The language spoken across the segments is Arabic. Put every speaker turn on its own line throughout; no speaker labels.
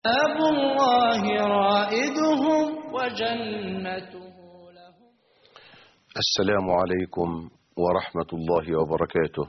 باب الله رائدهم وجنته لهم.
السلام عليكم ورحمة الله وبركاته.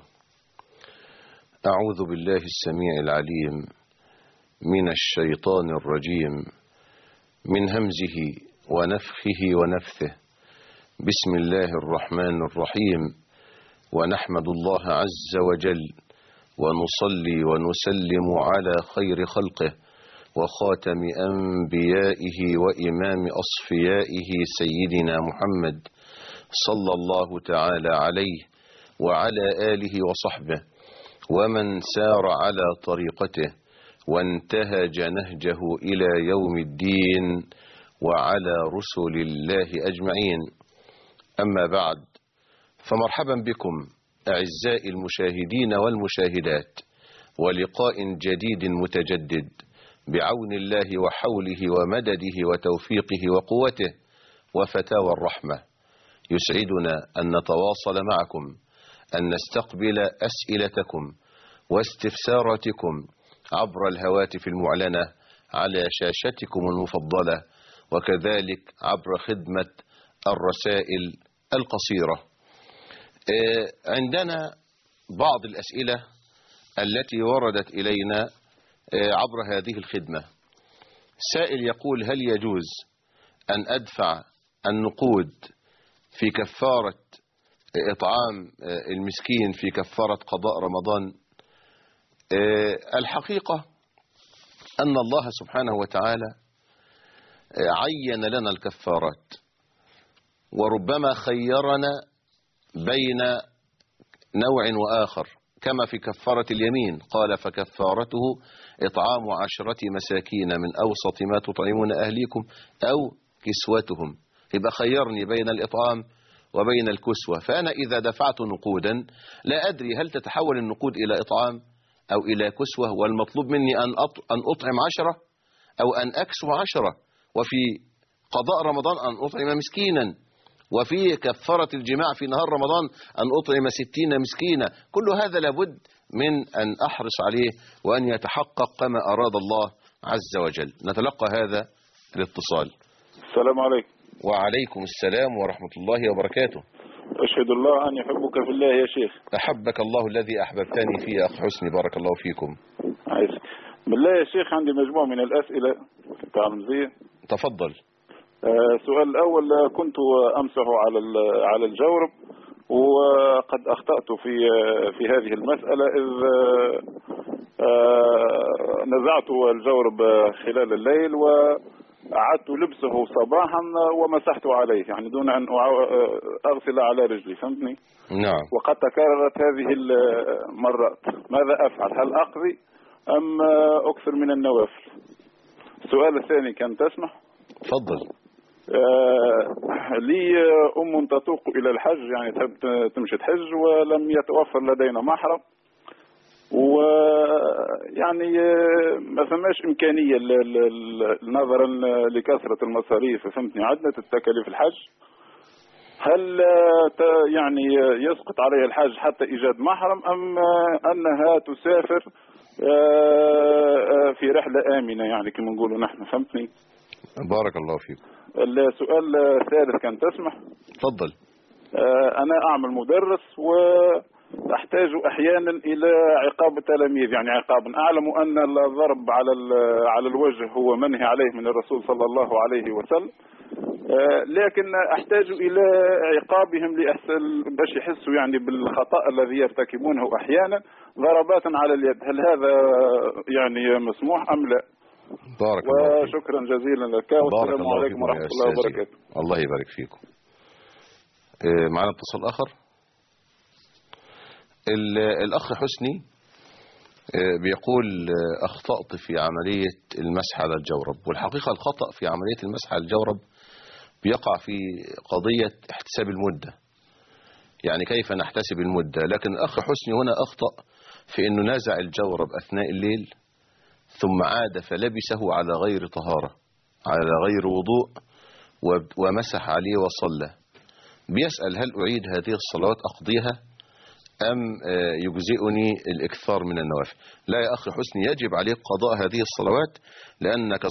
أعوذ بالله السميع العليم من الشيطان الرجيم، من همزه ونفخه ونفثه. بسم الله الرحمن الرحيم. ونحمد الله عز وجل ونصلي ونسلم على خير خلقه وخاتم أنبيائه وإمام أصفيائه سيدنا محمد صلى الله تعالى عليه وعلى آله وصحبه ومن سار على طريقته وانتهج نهجه إلى يوم الدين وعلى رسل الله أجمعين. أما بعد، فمرحبا بكم أعزائي المشاهدين والمشاهدات، ولقاء جديد متجدد بعون الله وحوله ومدده وتوفيقه وقوته وفتاوى الرحمة. يسعدنا أن نتواصل معكم، أن نستقبل أسئلتكم واستفساراتكم عبر الهواتف المعلنة على شاشتكم المفضلة، وكذلك عبر خدمة الرسائل القصيرة. عندنا بعض الأسئلة التي وردت إلينا عبر هذه الخدمة. سائل يقول: هل يجوز أن أدفع النقود في كفارة إطعام المسكين في كفارة قضاء رمضان؟ الحقيقة أن الله سبحانه وتعالى عين لنا الكفارات، وربما خيرنا بين نوع وآخر، كما في كفارة اليمين قال: فكفارته إطعام 10 مساكين من أوسط ما تطعمون أهليكم أو كسوتهم. يبقى خيرني بين الإطعام وبين الكسوة. فأنا إذا دفعت نقودا لا أدري هل تتحول النقود إلى إطعام أو إلى كسوة، والمطلوب مني أن أطعم 10 أو أن أكسو 10، وفي قضاء رمضان أن أطعم مسكينا، وفي كفارة الجماع في نهار رمضان أن أطعم 60 مسكينا. كل هذا لابد من أن أحرص عليه وأن يتحقق كما أراد الله عز وجل. نتلقى هذا الاتصال.
السلام عليكم.
وعليكم السلام ورحمة الله وبركاته.
أشهد الله أن يحبك في الله يا شيخ.
أحبك الله الذي أحببتني فيه أخ حسني، بارك الله فيكم.
عايز بالله يا شيخ، عندي مجموعة من الأسئلة تعلمزية.
تفضل.
السؤال الأول: كنت أمسح على الجورب، وقد أخطأت في هذه المسألة، إذ نزعت الجورب خلال الليل وأعدت لبسه صباحا ومسحت عليه، يعني دون أن أغسل على رجلي، فهمتني؟
نعم.
وقد تكررت هذه المرات، ماذا أفعل؟ هل أقضي أم أكثر من النوافل؟ السؤال الثاني كان تسمح؟
تفضل.
لي أم تسوق إلى الحج، يعني تحب تمشي تحج، ولم يتوفر لدينا محرم، ويعني ما فماش إمكانية نظرا لكثرة المصاريف، فهمتني، عدة التكاليف الحج. هل يعني يسقط عليها الحج حتى إيجاد محرم، أم أنها تسافر في رحلة آمنة، يعني كما نقولوا نحن، فهمتني؟
بارك الله فيك.
السؤال الثالث كان تسمح؟
تفضل.
أنا أعمل مدرس وأحتاج أحيانا إلى عقاب التلاميذ، يعني عقابا. أعلم أن الضرب على الوجه هو منهي عليه من الرسول صلى الله عليه وسلم، لكن أحتاج إلى عقابهم باش يحسوا يعني بالخطأ الذي يرتكبونه أحيانا، ضربات على اليد. هل هذا يعني مسموح أم لا؟
بارك الله فيك.
وشكرا جزيلا لك، والسلام عليكم ورحمة الله وبركاته.
الله يبارك فيكم. معنا اتصال آخر. الأخ حسني بيقول: أخطأت في عملية المسح على الجورب. والحقيقة الخطأ في عملية المسح على الجورب بيقع في قضية احتساب المدة، يعني كيف نحتسب المدة. لكن الأخ حسني هنا أخطأ في أنه نازع الجورب أثناء الليل ثم عاد فلبسه على غير طهارة، على غير وضوء، ومسح عليه وصلى. بيسأل: هل أعيد هذه الصلوات أقضيها أم يجزئني الإكثار من النوافل؟ لا يا أخي حسني، يجب عليك قضاء هذه الصلوات، لأنك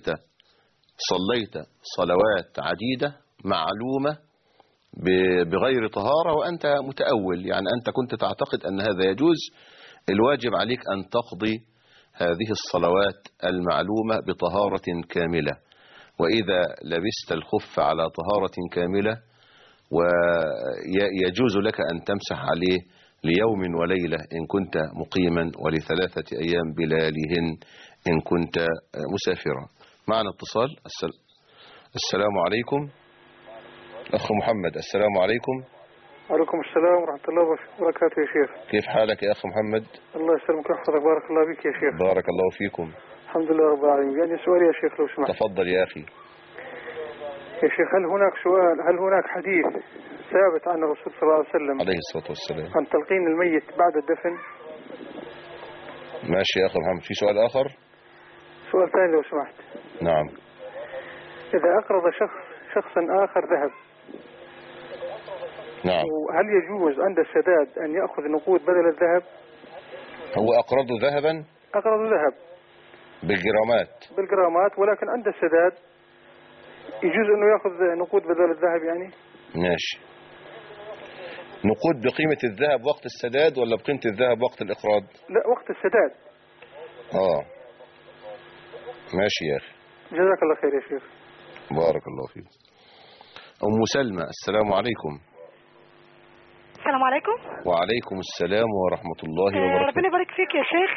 صليت صلوات عديدة معلومة بغير طهارة وأنت متأول، يعني أنت كنت تعتقد أن هذا يجوز. الواجب عليك أن تقضي هذه الصلوات المعلومة بطهارة كاملة، وإذا لبست الخف على طهارة كاملة ويجوز لك أن تمسح عليه ليوم وليلة إن كنت مقيما، ول3 أيام بلياليهن إن كنت مسافرا. معنا اتصال. السلام عليكم أخ محمد. السلام عليكم.
وعليكم السلام ورحمة الله وبركاته يا شيخ.
كيف حالك يا أخ محمد؟
الله يسلمك ويحفظك، بارك الله بك يا شيخ.
بارك الله فيكم.
الحمد لله رب العالمين. يعني سؤال يا شيخ لو سمحت.
تفضل يا أخي.
يا شيخ هل هناك حديث ثابت عن الرسول صلى الله عليه وسلم
عليه الصلاة والسلام
عن تلقين الميت بعد الدفن؟
ماشي يا أخ محمد. في سؤال آخر؟
سؤال ثاني لو سمحت.
نعم.
إذا أقرض شخصا آخر ذهب،
نعم،
وهل يجوز عند السداد أن يأخذ نقود بدل الذهب؟
هو أقرضه ذهبا؟
أقرض ذهب
بالجرامات،
ولكن عند السداد يجوز أنه يأخذ نقود بدل الذهب يعني؟
ماشي. نقود بقيمة الذهب وقت السداد ولا بقيمة الذهب وقت الإقراض؟
لا، وقت السداد.
ماشي يا أخي.
جزاك الله خير يا شيخ.
بارك الله فيك. أم سلمى. السلام عليكم.
السلام عليكم.
وعليكم السلام ورحمة الله وبركاته.
ربنا يبارك فيك يا شيخ.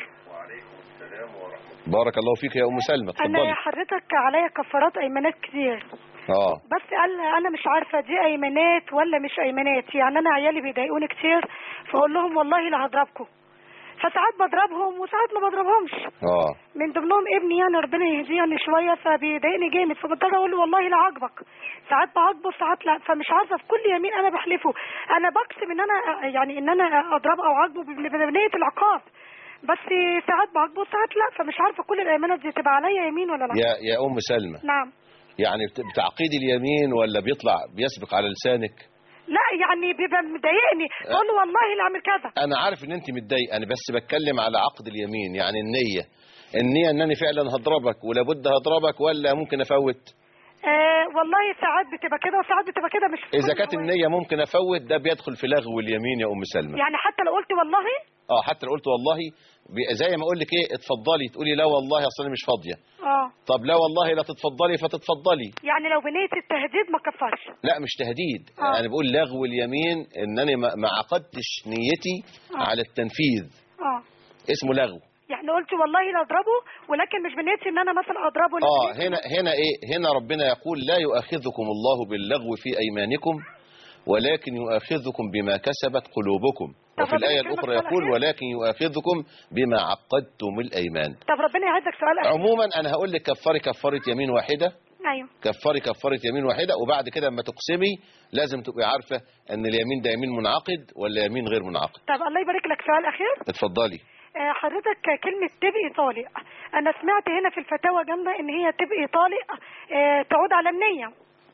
بارك الله فيك يا أم سلمى. اتفضلي.
أنا حضرتك عليا كفارات أيمانات كتير. بس أنا مش عارفة دي أيمانات ولا مش أيمانات. يعني أنا عيالي بيضايقوني كتير، فأقول لهم والله لا هضربكم، فساعات بضربهم وساعات ما بضربهمش. من ضمنهم ابني، يعني ربنا يهديني شويه فبيضايقني جامد، فبضطر اقول له والله لا عاجبك. ساعات بعاقبه ساعات لا، فمش عارفه في كل يمين انا بحلفه انا بقسم ان انا يعني ان انا اضربه او اعاقبه بنيه العقاب، بس ساعات بعاقبه ساعات لا، فمش عارفه كل الايمانات دي تبقى عليا يمين ولا لا.
يا ام سلمى.
نعم.
يعني بتعقيد اليمين ولا بيسبق على لسانك؟
لا يعني بيبقى مضايقني، بقول له والله لا اعمل كذا.
انا عارف ان انت متضايقه، انا بس بتكلم على عقد اليمين، يعني النية انني فعلا هضربك ولابد هضربك ولا ممكن افوت؟
والله ساعات بتبقى كده وساعات بتبقى كده. مش
اذا كانت النية ممكن افوت، ده بيدخل في لغو اليمين يا ام سلمى.
يعني حتى لو قلت والله؟
حتى لو قلت والله، زي ما اقول لك ايه، اتفضلي، تقولي لا والله اصل انا مش فاضيه. طب لا والله لا تتفضلي فتتفضلي.
يعني لو بنية التهديد ما كفرش؟
لا مش تهديد. انا بقول لغو اليمين، انني ما عقدتش نيتي على التنفيذ. اسمه لغو.
يعني قلت والله لا اضربه، ولكن مش بنيتي ان انا مثلا اضربه.
هنا ربنا يقول لا يؤاخذكم الله باللغو في ايمانكم ولكن يؤاخذكم بما كسبت قلوبكم. وفي الآية الأخرى يقول ولكن يؤاخذكم بما عقدتم الأيمان.
طب ربنا يعزك سؤال أخير.
عموما أنا هقول لك كفارة يمين واحدة.
أيوه.
كفارة يمين واحدة، وبعد كده لما تقسمي لازم تبقي عارفة أن اليمين ده يمين منعقد ولا يمين غير منعقد.
طب الله يبارك لك، سؤال أخير.
اتفضلي.
حضرتك كلمة تبقي طالق، أنا سمعت هنا في الفتاوى جامدة إن هي تبقي طالق تعود على النية.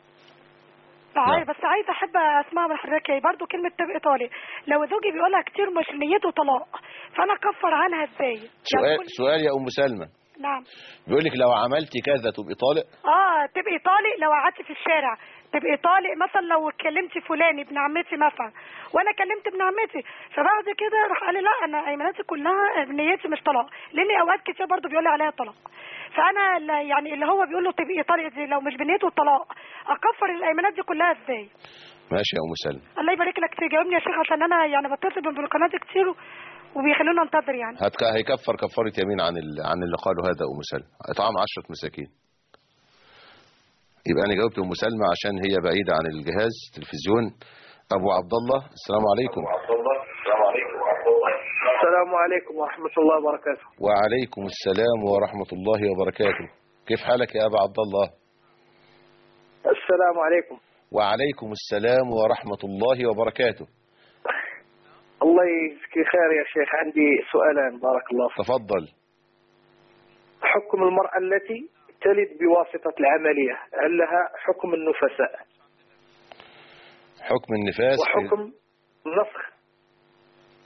بس عايزه احب اسمع من حضرتك برضه كلمه تبقى طالق، لو زوجي بيقولها كتير مش نيته طلاق، فانا اكفر عنها ازاي؟
سؤال يا ام سلمى.
نعم.
بيقول لك لو عملتي كذا تبقي طالق؟
تبقي طالق لو قعدتي في الشارع، تبقي طالق مثلا لو كلمتي فلان ابن عمتي مثلا، وانا كلمت ابن عمتي، فبعد كده راح قال لي لا انا ايماناتي كلها نيتي مش طلاق، لاني اوقات كتير برضه بيقول لي عليها طلاق، فانا يعني اللي هو بيقول له تبقي طالق دي لو مش بنيته الطلاق، اكفر الايمانات دي كلها ازاي؟
ماشي يا ام سلمى.
الله يبارك لك، تجاوبني يا شيخ عشان انا يعني بتصل بالقناه كتير وبيخلونا ننتظر. يعني
هيكفر كفاره يمين عن اللي قالوا هذا ام سلمى، اطعام 10 مساكين. يبقى انا جاوبت ام سلمى عشان هي بعيده عن الجهاز التلفزيون. ابو عبد الله. السلام عليكم.
السلام عليكم ورحمه الله وبركاته.
وعليكم السلام ورحمه الله وبركاته. كيف حالك يا ابا عبد الله؟
السلام عليكم.
وعليكم السلام ورحمه الله وبركاته.
الله يجزيك خير يا شيخ، عندي سؤالان بارك الله فيك.
تفضل.
حكم المرأة التي تلد بواسطة العملية، هل لها حكم النفساء؟
حكم النفاس
وحكم نسخ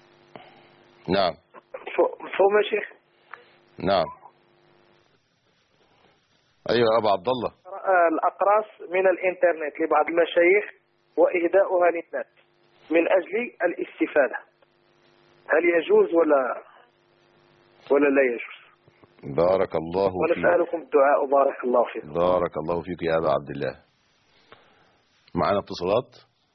نعم.
مفهوم يا شيخ؟
نعم. أيوة يا أبو عبد الله.
الأقراص من الإنترنت لبعض المشايخ وإهداؤها للناس من أجل الاستفادة، هل يجوز ولا لا يجوز؟
بارك الله فيك.
ونسألكم الدعاء. بارك الله فيك.
بارك الله فيك يا أبا عبد الله. معنا اتصالات.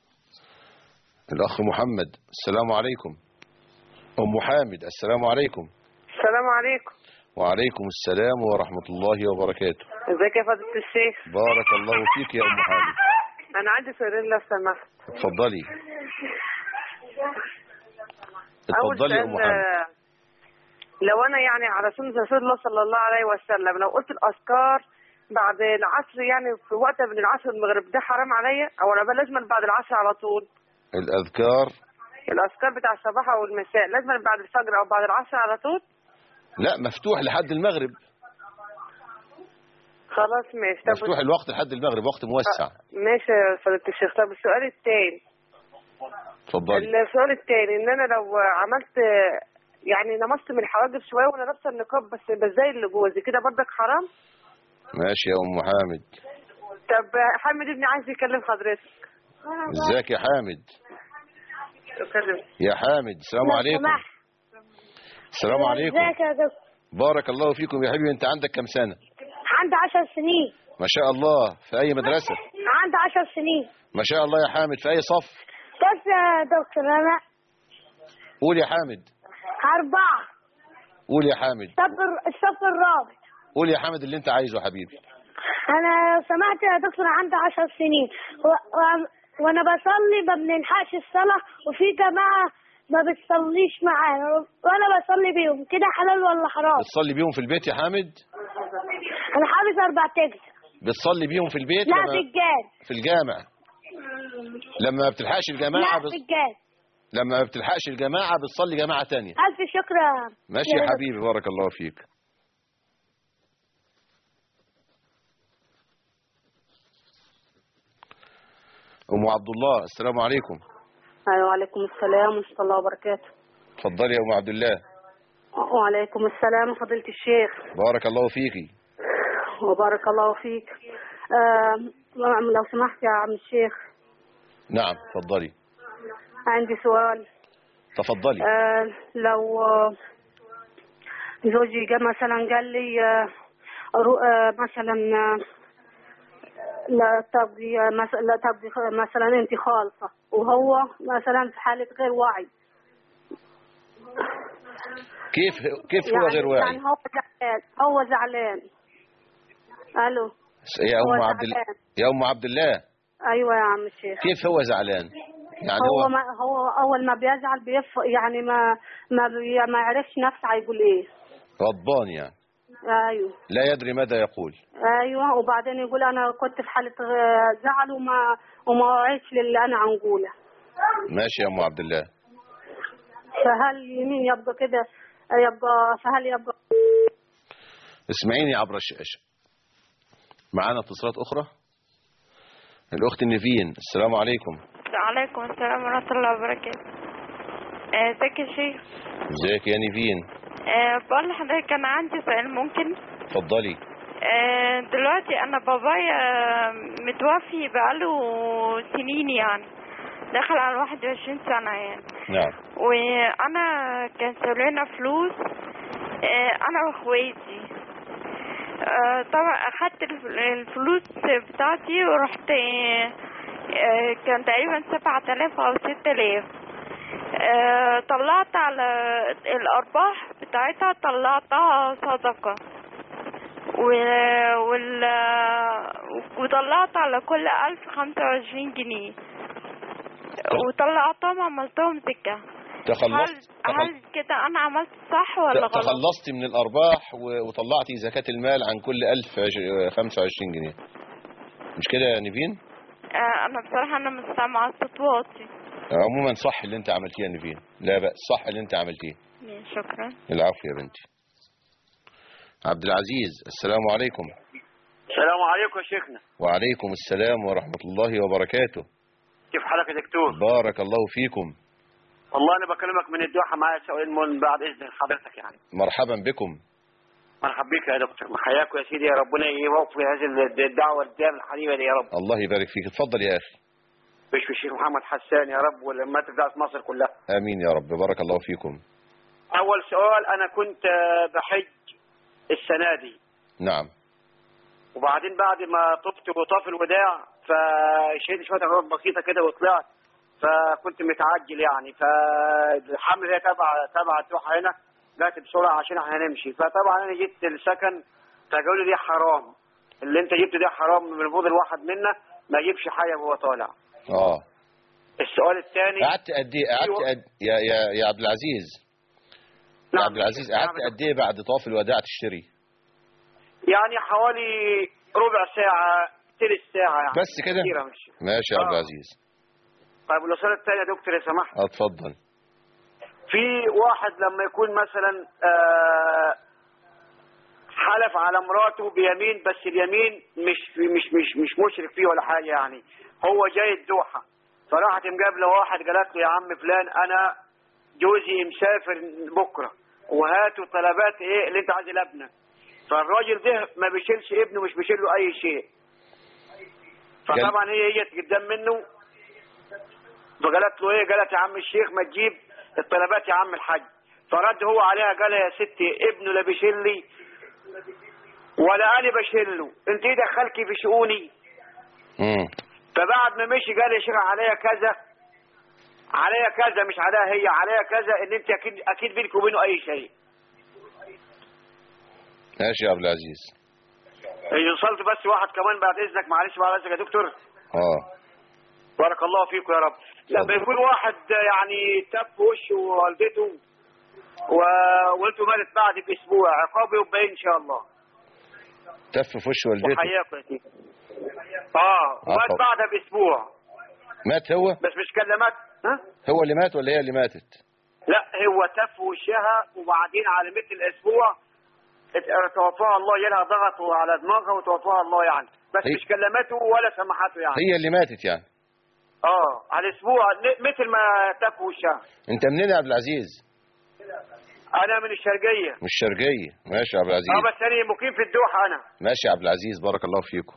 الأخ محمد. السلام عليكم. أم حامد. السلام عليكم.
السلام عليكم.
وعليكم السلام ورحمة الله وبركاته.
ازيك يا فضيلة الشيخ؟
بارك الله فيك يا أم حامد.
أنا عندي سؤالين لو سمحت.
اتفضلي. اتفضلي يا أم حامد.
لو أنا يعني على سنة رسول الله صلى الله عليه وسلم لو قلت الأذكار بعد العصر، يعني في وقت من العصر والمغرب، ده حرام عليا أو أنا لازم بعد العصر على طول؟
الأذكار
بتاع الصباح أو المساء لازم بعد الفجر أو بعد العصر على طول؟
لا، مفتوح لحد المغرب.
خلاص ماشي.
مفتوح الوقت لحد المغرب، وقت موسع.
ماشي يا فضيلة الشيخ. طب السؤال الثاني.
اتفضلي.
السؤال الثاني ان انا لو عملت يعني نمصت من الحواجب شويه وانا لابسه النقاب بس بزاي اللي جوزي، كده برضك حرام؟
ماشي يا ام حامد.
طب حامد ابني عايز يكلم حضرتك.
ازيك يا حامد؟ يا حامد السلام عليكم. السلام عليكم.
ازيك يا دكتور؟
بارك الله فيكم يا حبيبي. انت عندك كم سنه؟
عندي 10 سنين.
ما شاء الله. في اي مدرسه؟
عندي 10 سنين.
ما شاء الله يا حامد. في اي صف؟
بس يا دكتور انا.
قول يا حامد.
4.
قول يا حامد.
الصف الرابع.
قول يا حامد اللي انت عايزه يا حبيبي.
انا سمعت يا دكتور عندي 10 سنين وانا بصلي ما بنلحقش الصلاه، وفي جماعه ما بتصليش معانا وانا بصلي بيهم، كده حلال ولا حرام؟
بتصلي بيهم في البيت يا حامد؟
انا حافظ 4 اجزاء.
بتصلي بيهم في البيت؟
لا في الجامع.
في الجامع. لما ما بتلحقش الجماعه
لا في الجامع.
لما ما بتلحقش الجماعه بتصلي جماعه تانية.
الف شكر.
ماشي يا حبيبي. بارك الله فيك. ام عبد الله. السلام عليكم.
ايوه وعليكم السلام ورحمه الله وبركاته.
اتفضلي يا ام عبد الله.
وعليكم السلام فضيلة الشيخ.
بارك الله فيكي.
وبارك الله فيك. لو سمحت يا عم الشيخ.
نعم اتفضلي.
عندي سؤال.
تفضلي.
لو زوجي جاء مثلا قال لي مثلا لا تبغي مثلا انت خالصة، وهو مثلا في حالة غير وعي.
كيف هو غير واعي؟
يعني هو زعلان. الو
يا ام عبد الله.
ايوه يا عم الشيخ.
كيف هو زعلان؟ يعني
هو اول ما بيزعل يعني ما يعرفش نفسه هيقول ايه.
غضبان يعني.
ايوه.
لا يدري ماذا يقول.
ايوه. وبعدين يقول انا كنت في حاله زعل وما وعيتش للي انا عنقوله.
ماشي يا ام عبد الله.
فهل يمين يبقى كده فهل يبقى؟
اسمعيني عبر الشاشة. معانا اتصالات اخرى. الاخت نيفين. السلام عليكم.
وعليكم السلام ورحمة الله وبركاته. ازيك يا شيخ؟
ازيك يا نيفين؟
بقول لحضرتك انا عندي سؤال ممكن؟
اتفضلي.
دلوقتي انا بابايا متوفي بقاله سنين، يعني دخل على 21 سنة يعني.
نعم.
وانا كان سايبلنا فلوس انا واخواتي. طبعا اخدت الفلوس بتاعتي ورحت كان تقريبا 7000 او 6000. طلعت على الارباح بتاعتها، طلعتها صدقة وطلعت على كل 1000 25 جنيه وطلعتهم عملتهم زكاة. هل كده انا عملت صح ولا غلط؟
تخلصتي من الارباح وطلعتي زكاة المال عن كل 1000 25 جنيه، مش كده يا نيفين؟
انا بصراحة انا مش سامعة صوت واطي.
عموما صح اللي انت عملتيه يا نيفين، لا بأس، صح اللي انت عملتيه.
شكرا.
العفو يا بنتي. عبد العزيز. السلام عليكم.
السلام عليكم يا شيخنا. والله انا بكلمك من الدوحه، معايا سؤال من بعد اذن حضرتك يعني.
مرحبا بكم.
مرحبا بك يا دكتور، حياك يا سيدي، يا ربنا يوفق في هذه الدعوه الدائمه الحبيبه دي يا رب.
الله يبارك فيك، اتفضل يا اخي.
بشوي الشيخ محمد حسان يا رب، ولما تبدا في مصر كلها.
امين يا رب، بارك الله فيكم.
اول سؤال، انا كنت بحج السنه دي.
نعم.
وبعدين بعد ما طفت وطاف الوداع فشهدت شويه اغراض بسيطه كده وطلعت، فكنت متعجل يعني، فالحمل هي تبع الدوحه هنا، جات بسرعه عشان احنا هنمشي، فطبعا انا جيت السكن فقالوا لي دي حرام، اللي انت جبته ده حرام، من المفروض الواحد منا ما يجيبش حاجه وهو طالع. السؤال الثاني،
قعدت قد ايه يا عبد العزيز؟
نعم.
يا عبد العزيز قعدت قد ايه بعد طواف الوداع تشتري؟
يعني حوالي ربع ساعه ثلث ساعه يعني،
بس كده؟ ماشي يا عبد العزيز.
طيب السؤال الثاني يا دكتور يا سمحت.
اتفضل.
في واحد لما يكون مثلا حلف على مراته بيمين، بس اليمين مش مشرك فيه ولا حاجه يعني، هو جاي الدوحه، فراحت مقابله واحد قالت له يا عم فلان انا جوزي مسافر بكره وهاتوا طلبات ايه اللي انت عايز لابنك، فالراجل ده ما بيشيلش ابنه، مش بيشيل له اي شيء، فطبعا هي قدام منه، فقالت له ايه، قالت يا عم الشيخ ما تجيب الطلبات يا عم الحاج، فرد هو عليها قال يا ستي ابنه لا بيشيل لي ولا انا بشيل له، انت ايه دخلكي في شؤوني؟ فبعد ما مشي قال يا شيخ عليا كذا مش عليها هي، عليها كذا، ان انت اكيد بينك وبينه اي شيء.
ماشي يا عبد العزيز.
وصلت بس واحد كمان بعد اذنك، معلش بعد اذنك يا دكتور. بارك الله فيكم يا رب. لما يكون واحد يعني تاب في وشه والدته وانتوا ماتت بعد باسبوع، عقابه يبقى ان شاء الله.
تاب في وش والدته؟
وحياكم يا سيدي. مات بعدها باسبوع.
مات هو؟
بس مش كلمات.
هو اللي مات ولا هي اللي ماتت؟
لا هو تاب في وشها، وبعدين على مثل الاسبوع توفاها الله، جالها ضغط على دماغها وتوفاها الله يعني، بس مش كلمته ولا سمحته يعني.
هي اللي ماتت يعني؟
على الاسبوع مثل ما تاب في وشها.
انت منين يا عبد العزيز؟
انا من الشرقيه.
من الشرقيه، ماشي يا عبد العزيز.
بس انا مقيم في الدوحه انا.
ماشي يا عبد العزيز، بارك الله فيكم.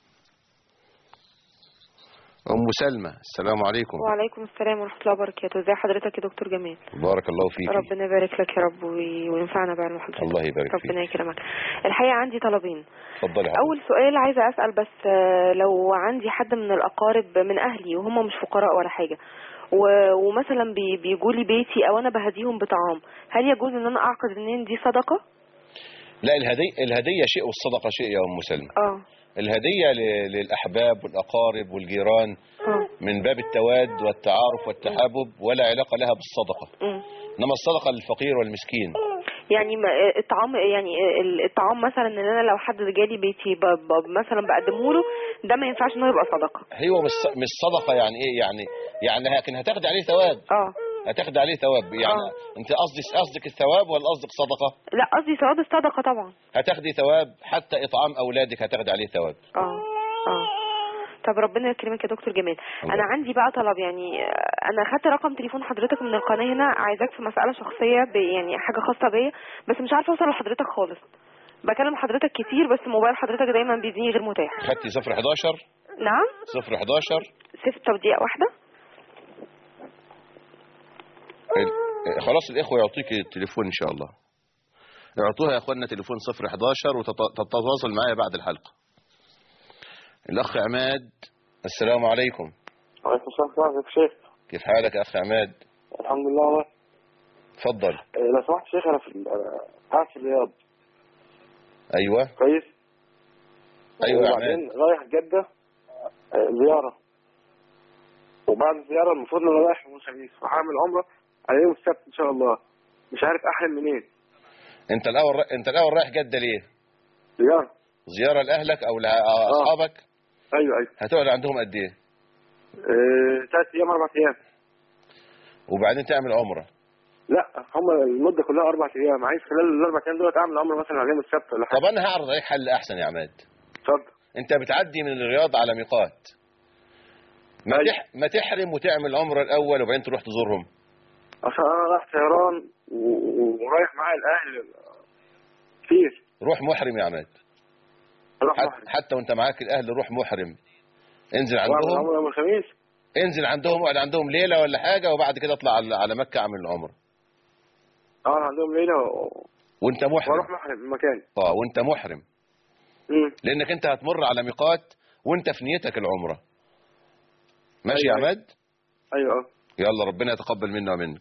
ام سلمى، السلام عليكم.
وعليكم السلام ورحمه الله وبركاته، ازي حضرتك يا دكتور جمال؟
بارك الله فيك.
ربنا يبارك لك يا رب وينفعنا بعلم حضرتك.
الله يبارك فيك.
ربنا يكرمك. الحقيقه عندي طلبين.
اتفضلي.
اول سؤال عايزه اسال، بس لو عندي حد من الاقارب من اهلي وهم مش فقراء ولا حاجه، ومثلا بيجوا لي بيتي او انا بهديهم بطعام، هل يجوز ان انا اعقد ان دي صدقه؟
لا، الهديه شيء والصدقه شيء يا ام سلمى. الهديه للاحباب والاقارب والجيران من باب التواد والتعارف والتحابب، ولا علاقه لها بالصدقه. انما الصدقه للفقير والمسكين.
يعني الطعام مثلا ان انا لو حد جالي بيتي مثلا بقدمه له، ده ما ينفعش انه يبقى صدقه.
هو مش صدقه يعني ايه يعني لكن هتاخدي عليه ثواب. هتاخدي عليه ثواب يعني. انت قصدك الثواب ولا قصدك صدقه؟
لا قصدي ثواب الصدقه طبعا.
هتاخدي ثواب، حتى اطعام اولادك هتاخدي عليه ثواب.
طب ربنا يكرمك يا دكتور جمال. انا عندي بقى طلب، يعني انا خدت رقم تليفون حضرتك من القناه هنا، عايزاك في مساله شخصيه يعني حاجه خاصه بيا، بس مش عارفه اوصل لحضرتك خالص. بكلم حضرتك كتير بس موبايل حضرتك دايما بيديني غير متاح.
خدتي 011؟
نعم
011.
طب دقيقه واحده.
خلاص الاخوه يعطيك التليفون ان شاء الله. اعطوها يا اخواننا تليفون 011 وتتواصل معايا بعد الحلقه. الاخ عماد، السلام عليكم.
وعليكم السلام ورحمة الله. شيخ
كيف حالك يا اخ عماد؟
الحمد لله.
اتفضل.
لو سمحت شيخ، انا قاعد في الرياض.
ايوه
كويس.
ايوه يا
وبعدين رايح جده زياره، وبعد الزياره المفروض ان انا رايح يوم الخميس وهعمل عمره على يوم السبت ان شاء الله. مش عارف احرم منين.
انت الاول رايح جده ليه؟ زياره لاهلك او لاصحابك؟
ايوه.
هتقعد عندهم قد ايه؟
3 ايام 4 ايام.
وبعدين تعمل عمره؟
لا، هم المده كلها 4 ايام. عايز خلال ال4 ايام دول اعمل عمره مثلا على يوم السبت ولا حاجه.
طب انا هعرض عليك حل احسن يا عماد.
اتفضل.
انت بتعدي من الرياض على ميقات، ما تحرم وتعمل عمره الاول وبعدين تروح تزورهم.
عشان انا رايح طيران ورايح معايا الاهل كتير.
روح محرم يا عماد. حتى وانت معاك الاهل روح محرم. انزل عندهم
يوم الخميس.
انزل عندهم اقعد عندهم ليله ولا حاجه، وبعد كده اطلع على مكه اعمل العمره.
عندهم ليله
وانت محرم.
واروح محرم المكان.
وانت محرم. لانك انت هتمر على ميقات وانت في نيتك العمره. ماشي يا عماد؟
ايوه.
يلا ربنا يتقبل منا ومنك.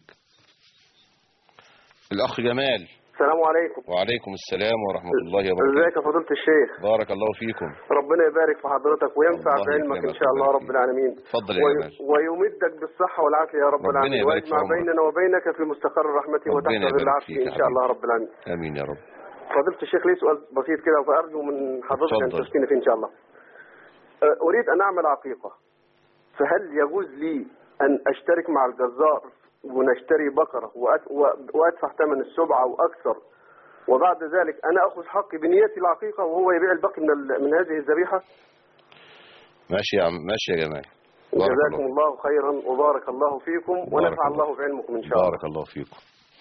الاخ جمال.
السلام عليكم.
وعليكم السلام ورحمة الله وبركاته.
ازيك يا فضيلة الشيخ؟
بارك الله فيكم.
ربنا يبارك في حضرتك وينفع بعلمك ان شاء الله رب العالمين.
اتفضل يا جمال.
ويمدك بالصحة والعافية يا رب العالمين، ويجمع بيننا وبينك في مستقر رحمته وتحت ظل عرشه ان شاء الله رب العالمين.
امين يا رب.
فضيلة الشيخ لي سؤال بسيط كده وارجو من حضرتك ان تفتيني فيه ان شاء الله. اريد ان اعمل عقيقة، فهل يجوز لي ان اشترك مع الجزار ونشتري بقرة وادفع ثمن السبعة واكثر، وبعد ذلك أنا أخذ حقي بنية العقيقة وهو يبيع الباقي من هذه الذبيحة؟
ماشي يا عم، ماشي يا جمال.
جزاكم الله خيرا وبارك الله فيكم ونفع الله بعلمكم إن شاء الله.
بارك الله فيكم.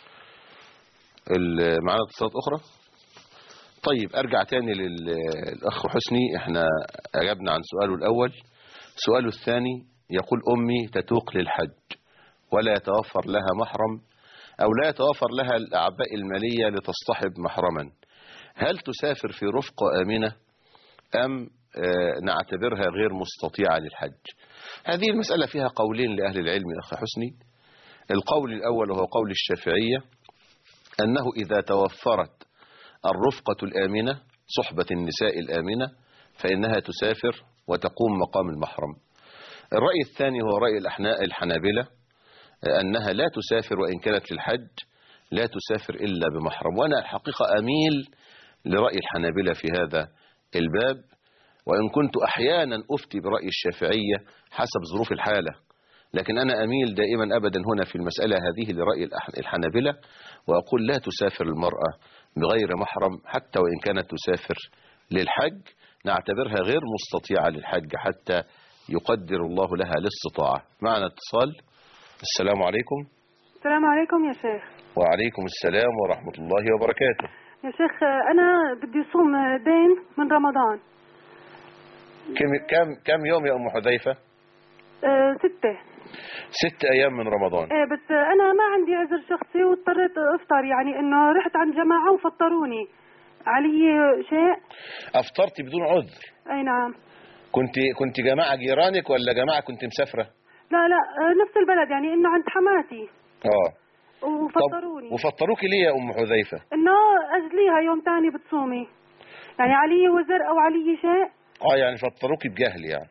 معنا اتصالات أخرى؟ طيب أرجع تاني للأخ حسني. احنا أجبنا عن سؤاله الأول. سؤاله الثاني يقول أمي تتوق للحج ولا يتوفر لها محرم أو لا يتوفر لها الأعباء المالية لتصطحب محرما، هل تسافر في رفقة آمنة أم نعتبرها غير مستطيعة للحج؟ هذه المسألة فيها قولين لأهل العلم يا أخي حسني. القول الأول وهو قول الشافعية أنه إذا توفرت الرفقة الآمنة صحبة النساء الآمنة فإنها تسافر وتقوم مقام المحرم. الرأي الثاني هو رأي الحنابلة أنها لا تسافر وإن كانت للحج لا تسافر إلا بمحرم. وأنا الحقيقة أميل لرأي الحنابلة في هذا الباب، وإن كنت أحيانا أفتي برأي الشافعية حسب ظروف الحالة، لكن أنا أميل دائما أبدا هنا في المسألة هذه لرأي الحنابلة، وأقول لا تسافر المرأة بغير محرم حتى وإن كانت تسافر للحج، نعتبرها غير مستطيعة للحج حتى يقدر الله لها الاستطاعة. معنا اتصال. السلام عليكم.
السلام عليكم يا شيخ.
وعليكم السلام ورحمة الله وبركاته.
يا شيخ أنا بدي صوم دين من رمضان.
كم يوم يا أم حذيفة؟ 6 أيام من رمضان.
بس أنا ما عندي عذر شخصي واضطريت أفطر، يعني إنه رحت عند جماعة وفطروني. علي شيء؟
أفطرتي بدون عذر؟
أي نعم.
كنت جماعة جيرانك ولا جماعة كنت مسافرة؟
لا نفس البلد، يعني إنه عند حماتي. وفطروني.
وفطروك ليه يا أم حذيفة؟
إنه أجليها يوم تاني بتصومي، يعني علي وزر أو علي شيء.
يعني فطروك بجهل يعني.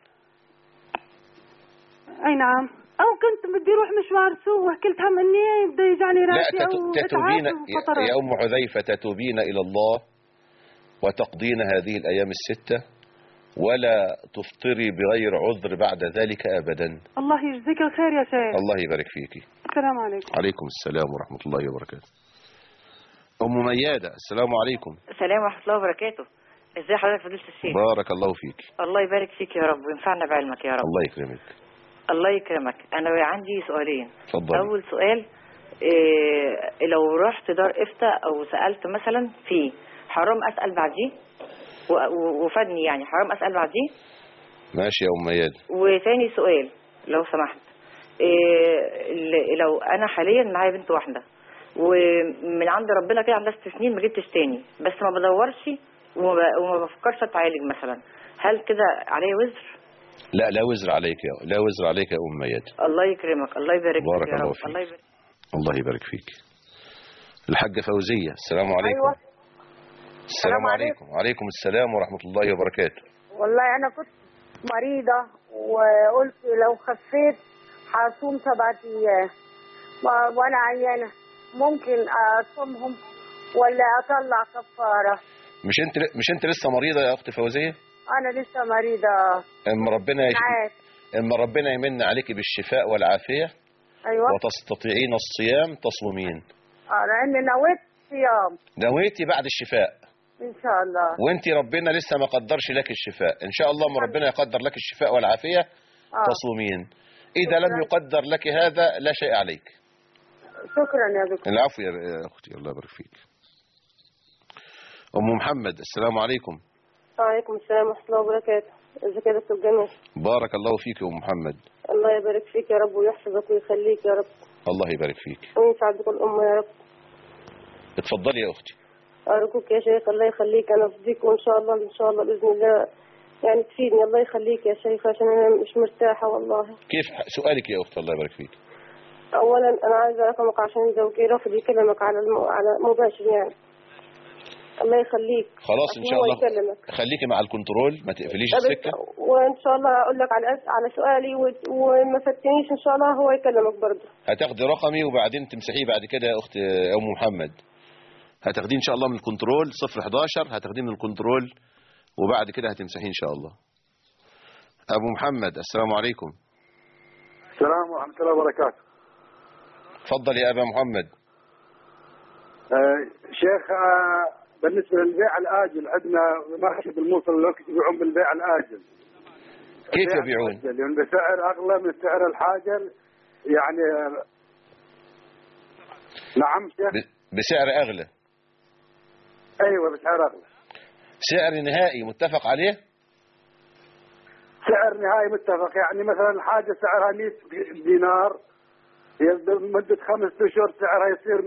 أي نعم. أو كنت بدي أروح مشوار سوق وكلت هم إني بده يجعني راسي أو
تتوبين يا أم حذيفة، تتوبين إلى الله وتقضين هذه الأيام 6 ولا تفطري بغير عذر بعد ذلك أبدا.
الله يجزيك الخير يا شيخ.
الله يبارك فيك.
السلام عليكم.
عليكم السلام ورحمة الله وبركاته. أم ميادة. السلام عليكم.
السلام ورحمة الله وبركاته. ازي حضرتك فضيلة الشيخ؟
بارك الله فيك.
الله يبارك فيك يا رب وينفعنا بعلمك يا رب.
الله يكرمك.
الله يكرمك. أنا عندي سؤالين.
تفضل.
أول سؤال، لو رحت دار إفتاء أو سألت مثلا فيه حرام أسأل بعديه وفادني، يعني حرام أسأل بعديه؟
ماشي يا أم ميادة.
وثاني سؤال لو سمحت، لو أنا حاليا معايا بنت واحدة ومن عند ربنا كده عندها 6 سنين ما جبتش تاني، بس ما بدورش وما بفكرش اتعالج مثلا، هل كده عليا وزر؟
لا وزر عليك لا وزر عليك يا أم ميادة.
الله يكرمك. الله يبارك فيك.
بارك الله فيك. الله يبارك فيك. الحاجة فوزية. السلام عليكم.
أيوة.
السلام عليكم. وعليكم السلام ورحمة الله وبركاته.
والله أنا كنت مريضة وقلت لو خفيت هصوم 7 أيام وأنا عيانة، ممكن أصومهم ولا أطلع كفارة؟
مش انت لسه مريضة يا أخت فوزية؟
أنا لسه مريضة.
اما ربنا يمن عليك بالشفاء والعافية.
أيوة.
وتستطيعين الصيام تصومين.
لأن نويت صيام.
نويتي بعد الشفاء
إن شاء الله.
وانت ربنا لسه ما قدرش لك الشفاء، إن شاء الله ما ربنا يقدر لك الشفاء والعافية تصومين. إذا لم يقدر لك هذا لا شيء عليك.
شكرا يا دكتور.
العفو يا أختي، الله يبارك فيك. أم محمد، السلام عليكم.
وعليكم السلام ورحمة الله وبركاته. ازيك يا دكتور جمال؟
بارك الله فيك يا أم محمد.
الله يبارك فيك يا رب ويحفظك ويخليك يا رب.
الله يبارك فيك
ويسعد بكل أمة يا رب.
اتفضلي يا أختي.
أرجوك يا شيخ الله يخليك، أنا أفضيك وإن شاء الله بإذن الله يعني تفيدني. الله يخليك يا شيخ عشان أنا مش مرتاحة والله.
كيف سؤالك يا أختي؟ الله يبارك فيك.
أولا أنا عايزة رقمك عشان زوجي رافض يكلمك على مباشر يعني. الله يخليك.
خلاص إن شاء الله
يكلمك.
خليكي مع الكنترول، ما تقفليش السكة.
وإن شاء الله أقول لك على سؤالي وما فتنيش إن شاء الله هو يكلمك برضه.
هتاخدي رقمي وبعدين تمسحيه بعد كده يا أختي يا أم محمد. هتاخديه إن شاء الله من الكنترول 011، هتاخديه من الكنترول وبعد كده هتمسحيه إن شاء الله. أبو محمد، السلام عليكم.
السلام ورحمة الله وبركاته.
تفضل يا أبا محمد.
شيخ، بالنسبة للبيع الآجل عندنا ماشي بالموصل الوقت يبيعون بالبيع الآجل.
كيف يبيعون؟
يعني بسعر أغلى من سعر الحاجة يعني. نعم شيخ.
بسعر أغلى.
أيوة بسعر أغلى.
سعر نهائي متفق عليه؟
سعر نهائي متفق، يعني مثلا الحاجة سعرها 100 دينار، مدة 5 أشهر سعرها يصير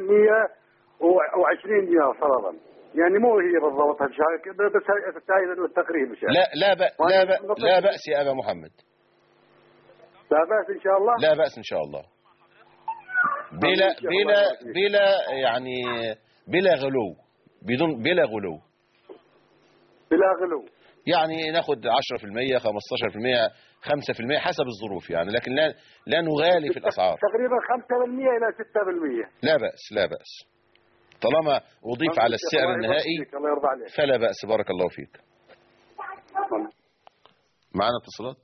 120 دينار فرضا. يعني مو هي بالضبط بس هاي التقريب.
لا بأس يا أبا محمد.
لا بأس إن شاء الله.
لا بأس إن شاء الله. بلا يعني بلا غلو، بلا غلو.
بلا غلو.
يعني ناخد 10%، 15%، 5% حسب الظروف يعني، لكن لا نغالي في الأسعار.
تقريبا 5% إلى 6%.
لا بأس طالما أضيف على السعر النهائي فلا بأس. بارك الله فيك. معنا اتصالات.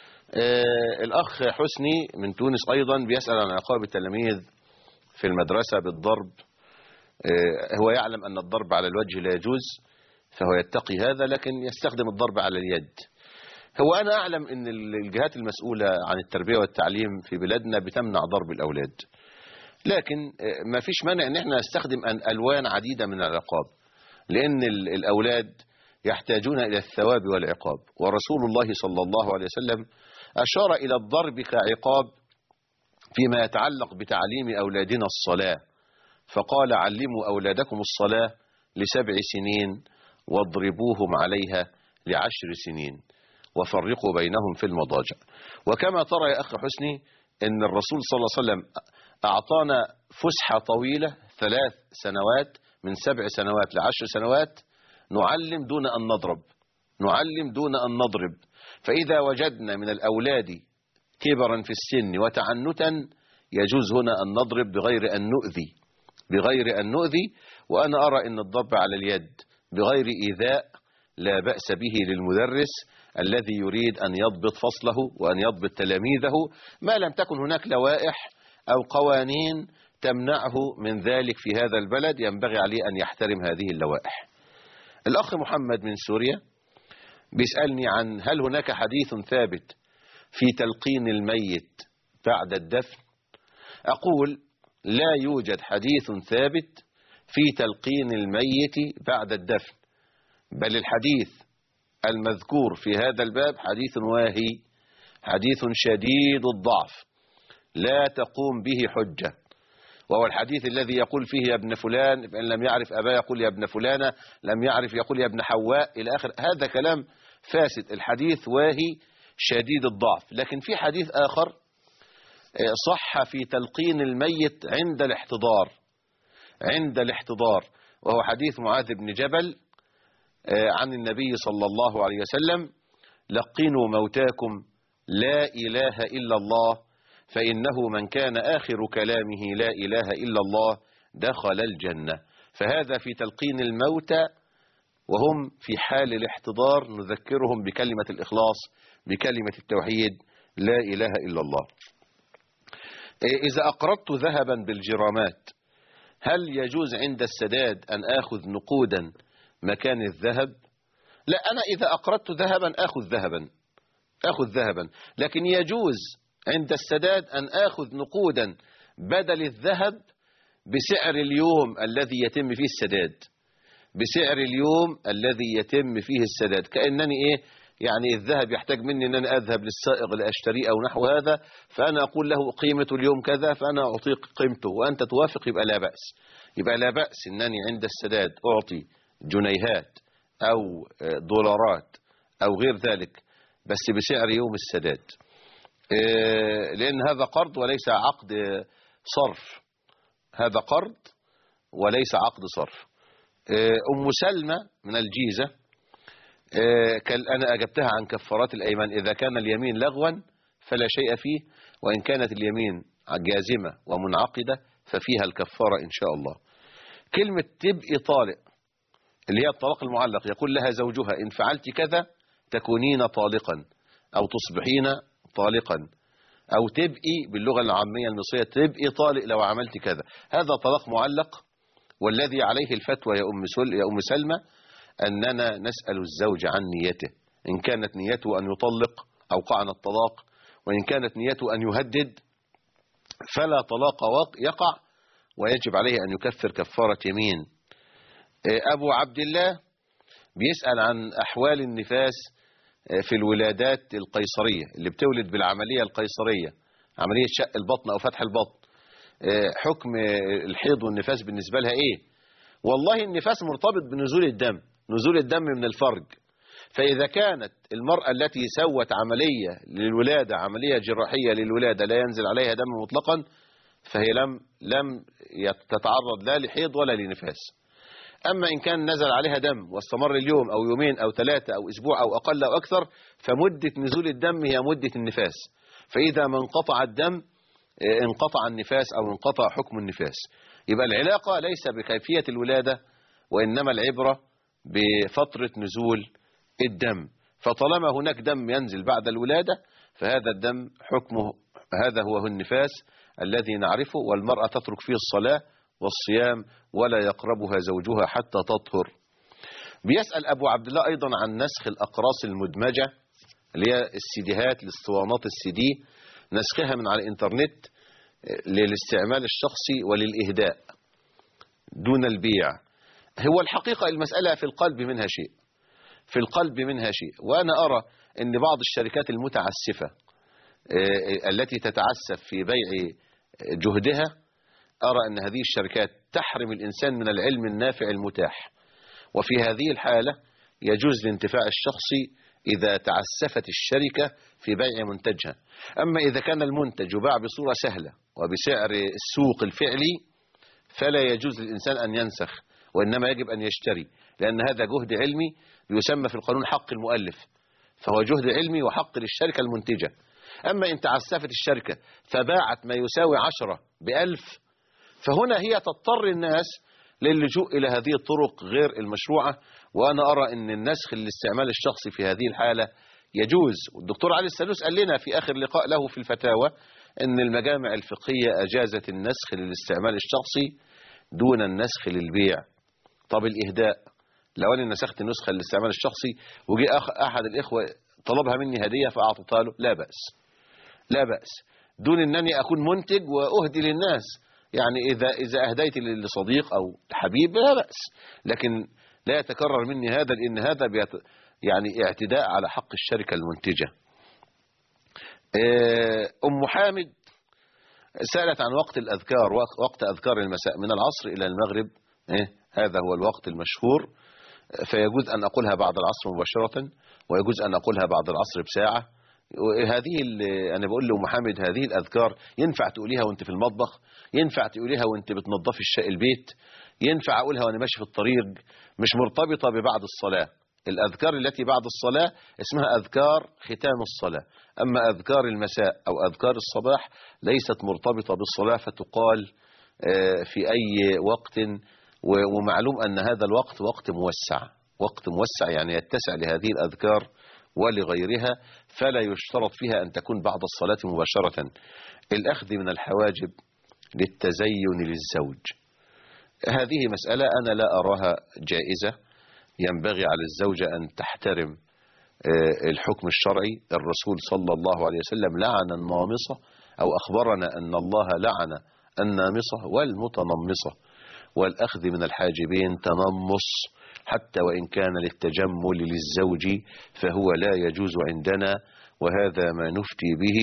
الأخ حسني من تونس أيضا بيسأل عن عقاب التلاميذ في المدرسة بالضرب. هو يعلم أن الضرب على الوجه لا يجوز فهو يتقي هذا، لكن يستخدم الضرب على اليد. هو أنا أعلم أن الجهات المسؤولة عن التربية والتعليم في بلادنا بتمنع ضرب الأولاد، لكن ما فيش مانع أن احنا نستخدم ألوان عديدة من العقاب، لأن الأولاد يحتاجون إلى الثواب والعقاب. ورسول الله صلى الله عليه وسلم أشار إلى الضرب كعقاب فيما يتعلق بتعليم أولادنا الصلاة، فقال: علموا أولادكم الصلاة ل7 سنين واضربوهم عليها ل10 سنين وفرقوا بينهم في المضاجع. وكما ترى يا أخ حسني أن الرسول صلى الله عليه وسلم أعطانا فسحة طويلة 3 سنوات، من 7 سنوات ل10 سنوات نعلم دون أن نضرب، نعلم دون أن نضرب. فإذا وجدنا من الأولاد كبرا في السن وتعنتا يجوز هنا أن نضرب بغير أن نؤذي. وأنا أرى أن الضرب على اليد بغير إيذاء لا بأس به للمدرس الذي يريد أن يضبط فصله وأن يضبط تلاميذه، ما لم تكن هناك لوائح أو قوانين تمنعه من ذلك في هذا البلد، ينبغي عليه أن يحترم هذه اللوائح. الأخ محمد من سوريا بيسألني عن هل هناك حديث ثابت في تلقين الميت بعد الدفن. أقول لا يوجد حديث ثابت في تلقين الميت بعد الدفن، بل الحديث المذكور في هذا الباب حديث واهي، حديث شديد الضعف لا تقوم به حجة، وهو الحديث الذي يقول فيه يا ابن فلان، إن لم يعرف أباه يقول يا ابن فلانة، لم يعرف يقول يا ابن حواء إلى آخر. هذا كلام فاسد، الحديث واهي شديد الضعف. لكن في حديث آخر صح في تلقين الميت عند الاحتضار، وهو حديث معاذ بن جبل عن النبي صلى الله عليه وسلم: لقنوا موتاكم لا إله إلا الله، فإنه من كان آخر كلامه لا إله إلا الله دخل الجنة. فهذا في تلقين الموتى وهم في حال الاحتضار، نذكرهم بكلمة الإخلاص، بكلمة التوحيد لا إله إلا الله. إذا أقرضت ذهبا بالجرامات هل يجوز عند السداد أن آخذ نقودا مكان الذهب؟ لا، أنا إذا أقرضت ذهبا آخذ ذهبا، لكن يجوز عند السداد أن آخذ نقودا بدل الذهب بسعر اليوم الذي يتم فيه السداد، بسعر اليوم الذي يتم فيه السداد. كأنني إيه يعني الذهب يحتاج مني أن أنا أذهب للسائق لأشتريه أو نحو هذا، فأنا أقول له قيمة اليوم كذا فأنا أعطيك قيمته وأنت توافق، يبقى لا بأس. يبقى لا بأس أنني عند السداد أعطي جنيهات أو دولارات أو غير ذلك بس بسعر يوم السداد، لأن هذا قرض وليس عقد صرف، هذا قرض وليس عقد صرف. أم سلمى من الجيزة أنا أجبتها عن كفارات الأيمان. إذا كان اليمين لغوا فلا شيء فيه، وإن كانت اليمين جازمة ومنعقدة ففيها الكفارة إن شاء الله. كلمة تبقي طالق اللي هي الطلاق المعلق، يقول لها زوجها إن فعلت كذا تكونين طالقا أو تصبحين طالقا، أو تبقي باللغة العامية المصرية تبقي طالق لو عملت كذا. هذا طلاق معلق، والذي عليه الفتوى يا أم سلمى أننا نسأل الزوج عن نيته. إن كانت نيته أن يطلق أوقعنا الطلاق، وإن كانت نيته أن يهدد فلا طلاق يقع، ويجب عليه أن يكفر كفارة يمين. أبو عبد الله بيسأل عن أحوال النفاس في الولادات القيصرية اللي بتولد بالعملية القيصرية، عملية شق البطن أو فتح البطن. حكم الحيض والنفاس بالنسبة لها إيه؟ والله النفاس مرتبط بنزول الدم، نزول الدم من الفرج. فإذا كانت المرأة التي سوت عملية للولادة، عملية جراحية للولادة لا ينزل عليها دم مطلقا، فهي لم تتعرض لا لحيض ولا لنفاس. أما إن كان نزل عليها دم واستمر اليوم أو يومين أو 3 أو أسبوع أو أقل أو أكثر، فمدة نزول الدم هي مدة النفاس. فإذا ما انقطع الدم انقطع النفاس أو انقطع حكم النفاس. يبقى العلاقة ليس بكيفية الولادة، وإنما العبرة بفترة نزول الدم. فطالما هناك دم ينزل بعد الولادة فهذا الدم حكمه هذا هو النفاس الذي نعرفه، والمرأة تترك فيه الصلاة والصيام ولا يقربها زوجها حتى تطهر. بيسأل أبو عبد الله أيضا عن نسخ الأقراص المدمجة اللي هي السيديهات، الاسطوانات السيدي، نسخها من على الإنترنت للاستعمال الشخصي وللإهداء دون البيع. هو الحقيقة المسألة في القلب منها شيء، في القلب منها شيء. وأنا أرى أن بعض الشركات المتعسفة التي تتعسف في بيع جهدها، أرى أن هذه الشركات تحرم الإنسان من العلم النافع المتاح. وفي هذه الحالة يجوز الانتفاع الشخصي إذا تعسفت الشركة في بيع منتجها. أما إذا كان المنتج يباع بصورة سهلة وبسعر السوق الفعلي فلا يجوز للإنسان أن ينسخ، وإنما يجب أن يشتري، لأن هذا جهد علمي يسمى في القانون حق المؤلف، فهو جهد علمي وحق للشركة المنتجة. أما إن تعسفت الشركة فباعت ما يساوي 10 ب1000، فهنا هي تضطر الناس للجوء إلى هذه الطرق غير المشروعة. وأنا أرى أن النسخ للاستعمال الشخصي في هذه الحالة يجوز. والدكتور علي السلوس قال لنا في آخر لقاء له في الفتاوى أن المجامع الفقهية أجازت النسخ للاستعمال الشخصي دون النسخ للبيع. طب الإهداء، لو أنا نسخت نسخة للاستعمال الشخصي وجي أحد الإخوة طلبها مني هدية فأعطتها له، لا بأس، لا بأس، دون أنني أكون منتج وأهدي للناس. يعني إذا أهديت لصديق أو حبيب لا بأس، لكن لا يتكرر مني هذا، لأن هذا يعني اعتداء على حق الشركة المنتجة. أم حامد سألت عن وقت الأذكار، وقت أذكار المساء من العصر إلى المغرب، هذا هو الوقت المشهور. فيجوز أن أقولها بعد العصر مباشرة، ويجوز أن أقولها بعد العصر بساعة. وهذه أنا بقول لأم حامد هذه الأذكار ينفع تقوليها وانت في المطبخ، ينفع تقوليها وانت بتنظفي البيت، ينفع أقولها وأنا ماشي في الطريق، مش مرتبطة ببعد الصلاة. الأذكار التي بعد الصلاة اسمها أذكار ختام الصلاة، أما أذكار المساء أو أذكار الصباح ليست مرتبطة بالصلاة، فتقال في أي وقت. ومعلوم أن هذا الوقت وقت موسع، وقت موسع يعني يتسع لهذه الأذكار ولغيرها، فلا يشترط فيها أن تكون بعد الصلاة مباشرة. الأخذ من الحواجب للتزين للزوج، هذه مسألة أنا لا أراها جائزة. ينبغي على الزوجة أن تحترم الحكم الشرعي. الرسول صلى الله عليه وسلم لعن النامصة، أو أخبرنا أن الله لعن النامصة والمتنمصة، والأخذ من الحاجبين تنمص حتى وإن كان للتجمل للزوج فهو لا يجوز عندنا، وهذا ما نفتي به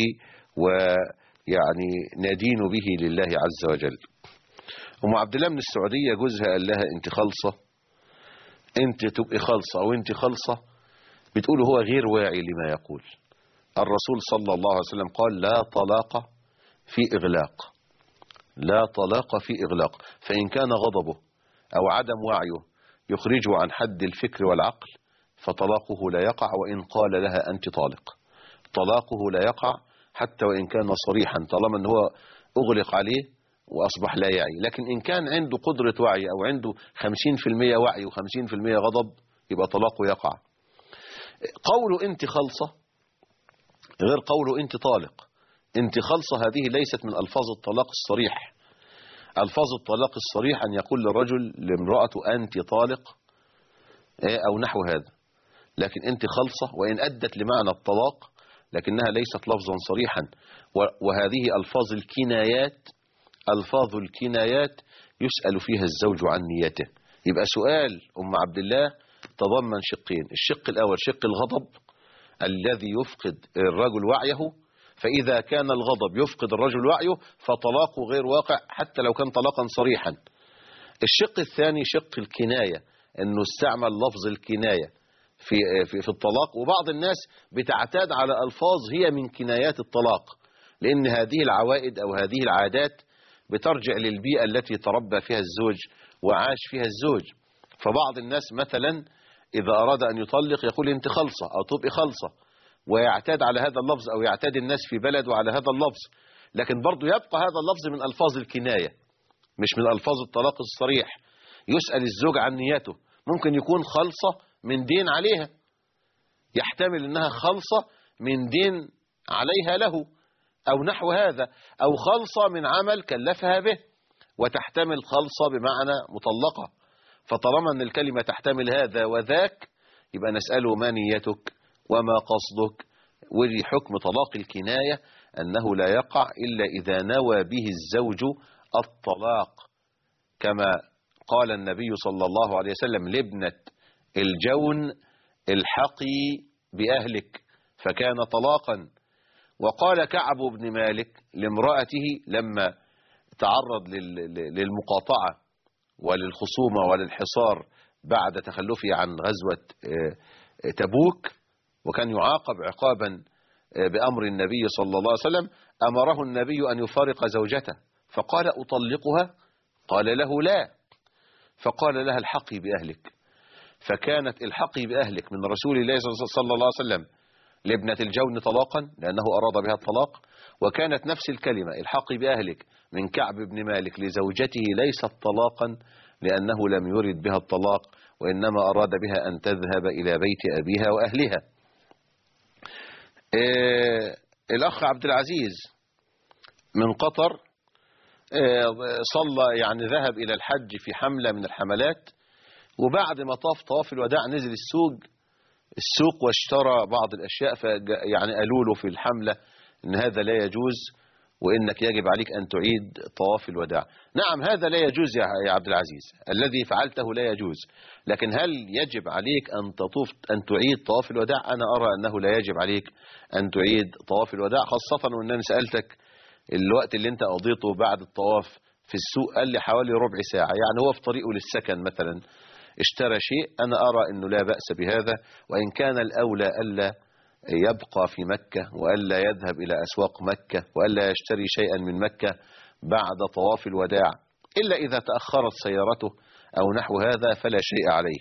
ويعني ندين به لله عز وجل. أم عبد الله من السعودية جوزها قال لها أنت خالصة، أنت تبقي خالصة أو أنت خالصة، بتقول هو غير واعي لما يقول. الرسول صلى الله عليه وسلم قال لا طلاق في إغلاق، لا طلاق في إغلاق، فإن كان غضبه أو عدم وعيه يخرجه عن حد الفكر والعقل فطلاقه لا يقع، وإن قال لها أنت طالق طلاقه لا يقع حتى وإن كان صريحا، طالما أنه هو أغلق عليه وأصبح لا يعي. لكن إن كان عنده قدرة وعي أو عنده 50% وعي و50% غضب يبقى طلاقه يقع. قوله أنت خالصة غير قوله أنت طالق. أنت خالصة هذه ليست من ألفاظ الطلاق الصريح. ألفاظ الطلاق الصريح أن يقول للرجل لامرأته أنت طالق أو نحو هذا، لكن أنت خالصة وإن أدت لمعنى الطلاق لكنها ليست لفظا صريحا. وهذه ألفاظ الكنايات، ألفاظ الكنايات يسأل فيها الزوج عن نيته. يبقى سؤال أم عبد الله تضمن شقين: الشق الأول شق الغضب الذي يفقد الرجل وعيه، فإذا كان الغضب يفقد الرجل وعيه فطلاقه غير واقع حتى لو كان طلاقا صريحا. الشق الثاني شق الكناية، أنه استعمل لفظ الكناية في الطلاق، وبعض الناس بتعتاد على ألفاظ هي من كنايات الطلاق، لأن هذه العوائد أو هذه العادات بترجع للبيئة التي تربى فيها الزوج وعاش فيها الزوج. فبعض الناس مثلا إذا أراد أن يطلق يقول أنت خالصة أو تبقي خالصة، ويعتاد على هذا اللفظ أو يعتاد الناس في بلده على هذا اللفظ، لكن برضو يبقى هذا اللفظ من ألفاظ الكناية مش من ألفاظ الطلاق الصريح. يسأل الزوج عن نيته، ممكن يكون خالصة من دين عليها، يحتمل أنها خالصة من دين عليها له أو نحو هذا، أو خالصة من عمل كلفها به، وتحتمل خالصة بمعنى مطلقة. فطالما أن الكلمة تحتمل هذا وذاك يبقى نسأله ما نيتك وما قصدك. ولي حكم طلاق الكناية أنه لا يقع إلا إذا نوى به الزوج الطلاق، كما قال النبي صلى الله عليه وسلم لابنة الجون الحقي بأهلك فكان طلاقا. وقال كعب بن مالك لامرأته لما تعرض للمقاطعة وللخصومة وللحصار بعد تخلفه عن غزوة تبوك، وكان يعاقب عقابا بأمر النبي صلى الله عليه وسلم، أمره النبي أن يفارق زوجته، فقال أطلقها؟ قال له لا، فقال لها الحقي بأهلك. فكانت الحقي بأهلك من رسول الله صلى الله عليه وسلم لابنة الجون طلاقا لأنه أراد بها الطلاق، وكانت نفس الكلمة الحقي بأهلك من كعب بن مالك لزوجته ليست طلاقا لأنه لم يرد بها الطلاق، وإنما أراد بها أن تذهب إلى بيت أبيها وأهلها. الأخ عبد العزيز من قطر صلى يعني ذهب إلى الحج في حملة من الحملات، وبعد ما طاف الوداع نزل السوق واشترى بعض الأشياء، يعني قالوا له في الحملة إن هذا لا يجوز وإنك يجب عليك أن تعيد طواف الوداع. نعم هذا لا يجوز يا عبد العزيز، الذي فعلته لا يجوز، لكن هل يجب عليك أن تعيد طواف الوداع؟ أنا أرى أنه لا يجب عليك أن تعيد طواف الوداع، خاصة وأنني سألتك الوقت اللي أنت قضيته بعد الطواف في السوق قال لي حوالي ربع ساعة، يعني هو في طريقه للسكن مثلا اشترى شيء. أنا أرى أنه لا بأس بهذا، وإن كان الأولى ألا يبقى في مكة وألا يذهب إلى أسواق مكة وألا يشتري شيئا من مكة بعد طواف الوداع، إلا إذا تأخرت سيارته أو نحو هذا فلا شيء عليه.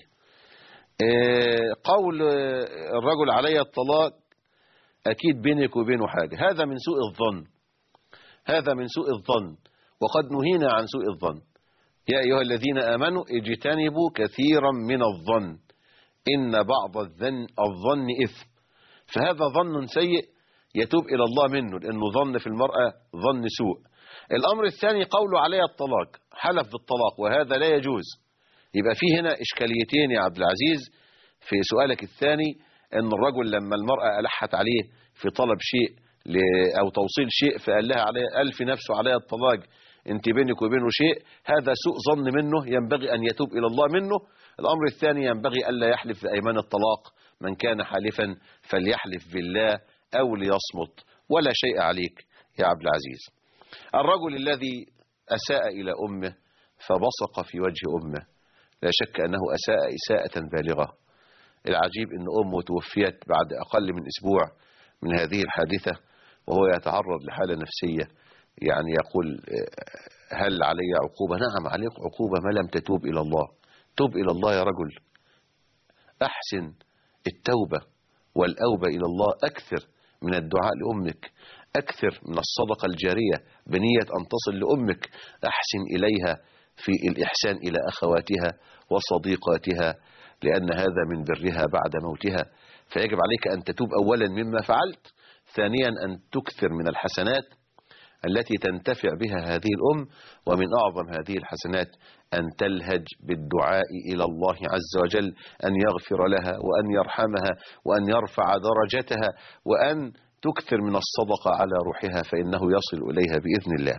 قول الرجل علي الطلاق أكيد بينك وبينه حاجة، هذا من سوء الظن، هذا من سوء الظن، وقد نهينا عن سوء الظن. يا أيها الذين آمنوا اجتنبوا كثيرا من الظن إن بعض الظن إثم. فهذا ظن سيء يتوب إلى الله منه، لأنه ظن في المرأة ظن سوء. الأمر الثاني قوله علي الطلاق، حلف بالطلاق وهذا لا يجوز. يبقى فيه هنا إشكاليتين يا عبد العزيز في سؤالك الثاني، أن الرجل لما المرأة ألحت عليه في طلب شيء أو توصيل شيء فقال لها قال في نفسه علي الطلاق، انت بينك وبينه شيء، هذا سوء ظن منه ينبغي أن يتوب إلى الله منه. الأمر الثاني ينبغي ألا يحلف بأيمان الطلاق، من كان حالفا فليحلف بالله أو ليصمت، ولا شيء عليك يا عبد العزيز. الرجل الذي أساء إلى أمه فبصق في وجه أمه، لا شك أنه أساء إساءة بالغة. العجيب أن أمه توفيت بعد أقل من أسبوع من هذه الحادثة وهو يتعرض لحالة نفسية، يعني يقول هل علي عقوبة؟ نعم عليك عقوبة ما لم تتوب إلى الله. توب إلى الله يا رجل، أحسن التوبة والأوبة إلى الله، أكثر من الدعاء لأمك، أكثر من الصدقة الجارية بنية أن تصل لأمك، أحسن إليها في الإحسان إلى أخواتها وصديقاتها، لأن هذا من برها بعد موتها. فيجب عليك أن تتوب أولا مما فعلت، ثانيا أن تكثر من الحسنات التي تنتفع بها هذه الأم، ومن أعظم هذه الحسنات أن تلهج بالدعاء إلى الله عز وجل أن يغفر لها وأن يرحمها وأن يرفع درجتها، وأن تكثر من الصدقة على روحها فإنه يصل إليها بإذن الله.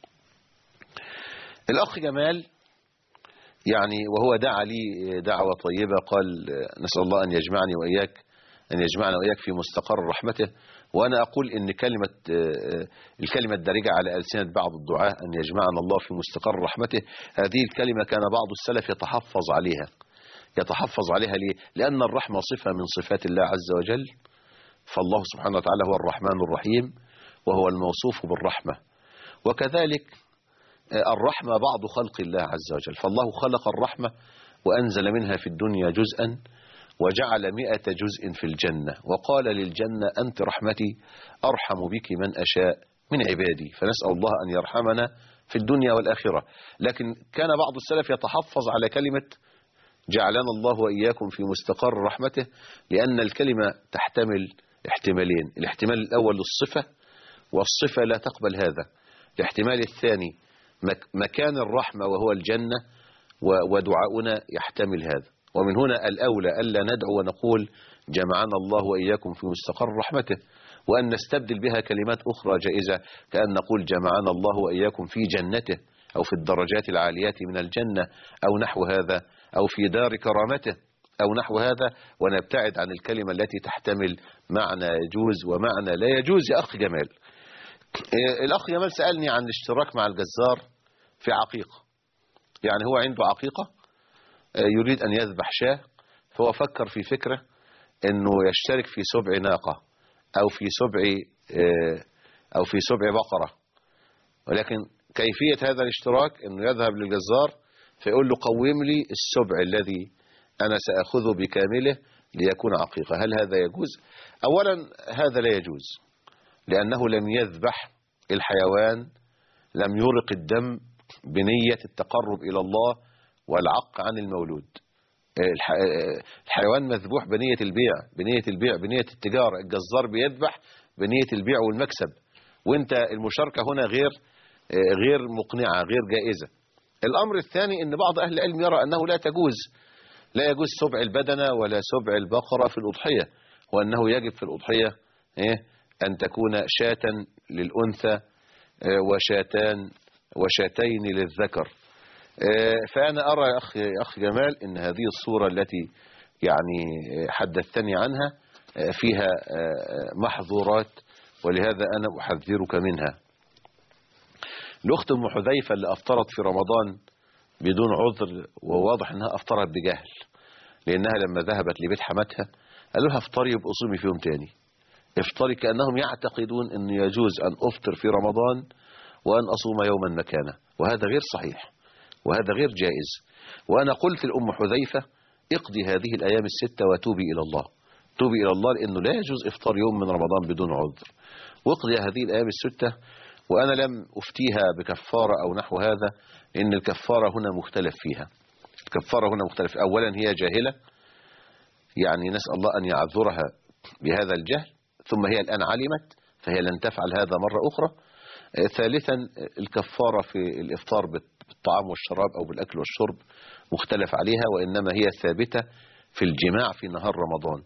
الأخ جمال يعني وهو دعا لي دعوة طيبة، قال نسأل الله أن يجمعنا وإياك في مستقر رحمته. وأنا أقول إن الكلمة الدارجة على ألسنة بعض الدعاة أن يجمعنا الله في مستقر رحمته، هذه الكلمة كان بعض السلف يتحفظ عليها ليه؟ لأن الرحمة صفة من صفات الله عز وجل، فالله سبحانه وتعالى هو الرحمن الرحيم وهو الموصوف بالرحمة، وكذلك الرحمة بعض خلق الله عز وجل، فالله خلق الرحمة وأنزل منها في الدنيا جزءا وجعل 100 جزء في الجنة، وقال للجنة أنت رحمتي أرحم بك من أشاء من عبادي، فنسأل الله أن يرحمنا في الدنيا والآخرة. لكن كان بعض السلف يتحفظ على كلمة جعلنا الله وإياكم في مستقر رحمته، لأن الكلمة تحتمل احتمالين، الاحتمال الأول للصفة، والصفة لا تقبل هذا. الاحتمال الثاني مكان الرحمة وهو الجنة، ودعاؤنا يحتمل هذا. ومن هنا الأولى ألا ندعو ونقول جمعنا الله وإياكم في مستقر رحمته، وأن نستبدل بها كلمات أخرى جائزة، كأن نقول جمعنا الله وإياكم في جنته أو في الدرجات العاليات من الجنة أو نحو هذا، أو في دار كرامته أو نحو هذا، ونبتعد عن الكلمة التي تحتمل معنى يجوز ومعنى لا يجوز. يا أخ جمال، الأخ جمال سألني عن الاشتراك مع الجزار في عقيقة، يعني هو عنده عقيقة يريد أن يذبح شاة، فهو فكر في فكرة أنه يشترك في سبع ناقة أو في سبع بقرة، ولكن كيفية هذا الاشتراك أنه يذهب للجزار فيقول له قوم لي السبع الذي أنا سأخذه بكامله ليكون عقيقة. هل هذا يجوز؟ أولا هذا لا يجوز، لأنه لم يذبح الحيوان، لم يرق الدم بنية التقرب إلى الله والعق عن المولود. الحيوان مذبوح بنية البيع، بنية التجارة. الجزار بيذبح بنية البيع والمكسب، وانت المشاركة هنا غير مقنعة، غير جائزة. الأمر الثاني أن بعض أهل العلم يرى أنه لا يجوز سبع البدنة ولا سبع البقرة في الأضحية، وأنه يجب في الأضحية أن تكون شاة للأنثى وشاتين للذكر. فأنا أرى يا أخ جمال أن هذه الصورة التي يعني حدثتني عنها فيها محظورات، ولهذا أنا أحذرك منها. الأخت أم حذيفة اللي أفطرت في رمضان بدون عذر، وواضح أنها أفطرت بجهل، لأنها لما ذهبت لبيت حماتها قالوا لها افطري يبقى صومي في يوم تاني، افطري، كأنهم يعتقدون أن يجوز أن أفطر في رمضان وأن أصوم يوما مكانه، وهذا غير صحيح وهذا غير جائز. وأنا قلت لأم حذيفة اقضي هذه الأيام الستة وتوبي إلى الله، توبي إلى الله، لأنه لا يجوز إفطار يوم من رمضان بدون عذر، واقضي هذه الأيام الستة. وأنا لم أفتيها بكفارة أو نحو هذا، لأن الكفارة هنا مختلف فيها. أولا هي جاهلة، يعني نسأل الله أن يعذرها بهذا الجهل، ثم هي الآن علمت فهي لن تفعل هذا مرة أخرى. ثالثا الكفارة في الإفطار بالطعام والشراب أو بالأكل والشرب مختلف عليها، وإنما هي ثابتة في الجماع في نهار رمضان،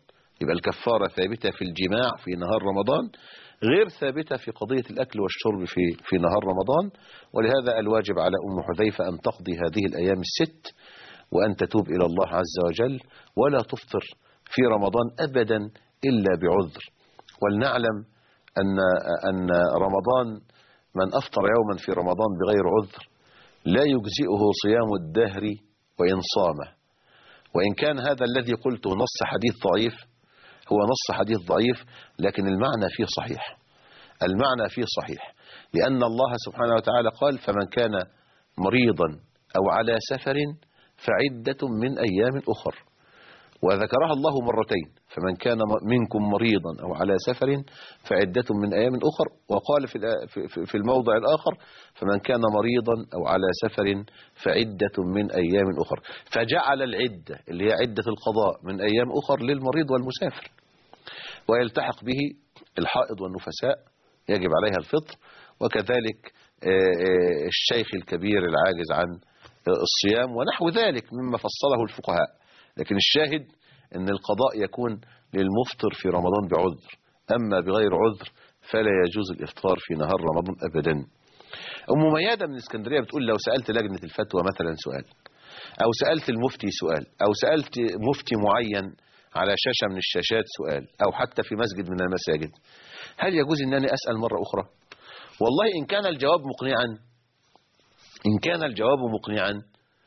يبقى الكفارة ثابتة في الجماع في نهار رمضان، غير ثابتة في قضية الأكل والشرب في نهار رمضان. ولهذا الواجب على أم حذيفة أن تقضي هذه الأيام الست وأن تتوب إلى الله عز وجل، ولا تفطر في رمضان أبدا إلا بعذر. ولنعلم أن رمضان من أفطر يوما في رمضان بغير عذر لا يجزئه صيام الدهر وإن صامه. وإن كان هذا الذي قلته نص حديث ضعيف، هو نص حديث ضعيف، لكن المعنى فيه صحيح، المعنى فيه صحيح، لأن الله سبحانه وتعالى قال: فمن كان مريضا أو على سفر فعدة من أيام أخر، وذكرها الله مرتين: فمن كان منكم مريضا أو على سفر فعدة من أيام أخر، وقال في الموضع الآخر: فمن كان مريضا أو على سفر فعدة من أيام أخر، فجعل العدة اللي هي عدة القضاء من أيام أخر للمريض والمسافر، ويلتحق به الحائض والنفساء يجب عليها الفطر، وكذلك الشيخ الكبير العاجز عن الصيام ونحو ذلك مما فصله الفقهاء. لكن الشاهد أن القضاء يكون للمفطر في رمضان بعذر، أما بغير عذر فلا يجوز الإفطار في نهار رمضان أبدا. أم ميادة من اسكندرية بتقول: لو سألت لجنة الفتوى مثلا سؤال، أو سألت المفتي سؤال، أو سألت مفتي معين على شاشة من الشاشات سؤال، أو حتى في مسجد من المساجد، هل يجوز أنني أسأل مرة أخرى؟ والله إن كان الجواب مقنعا، إن كان الجواب مقنعا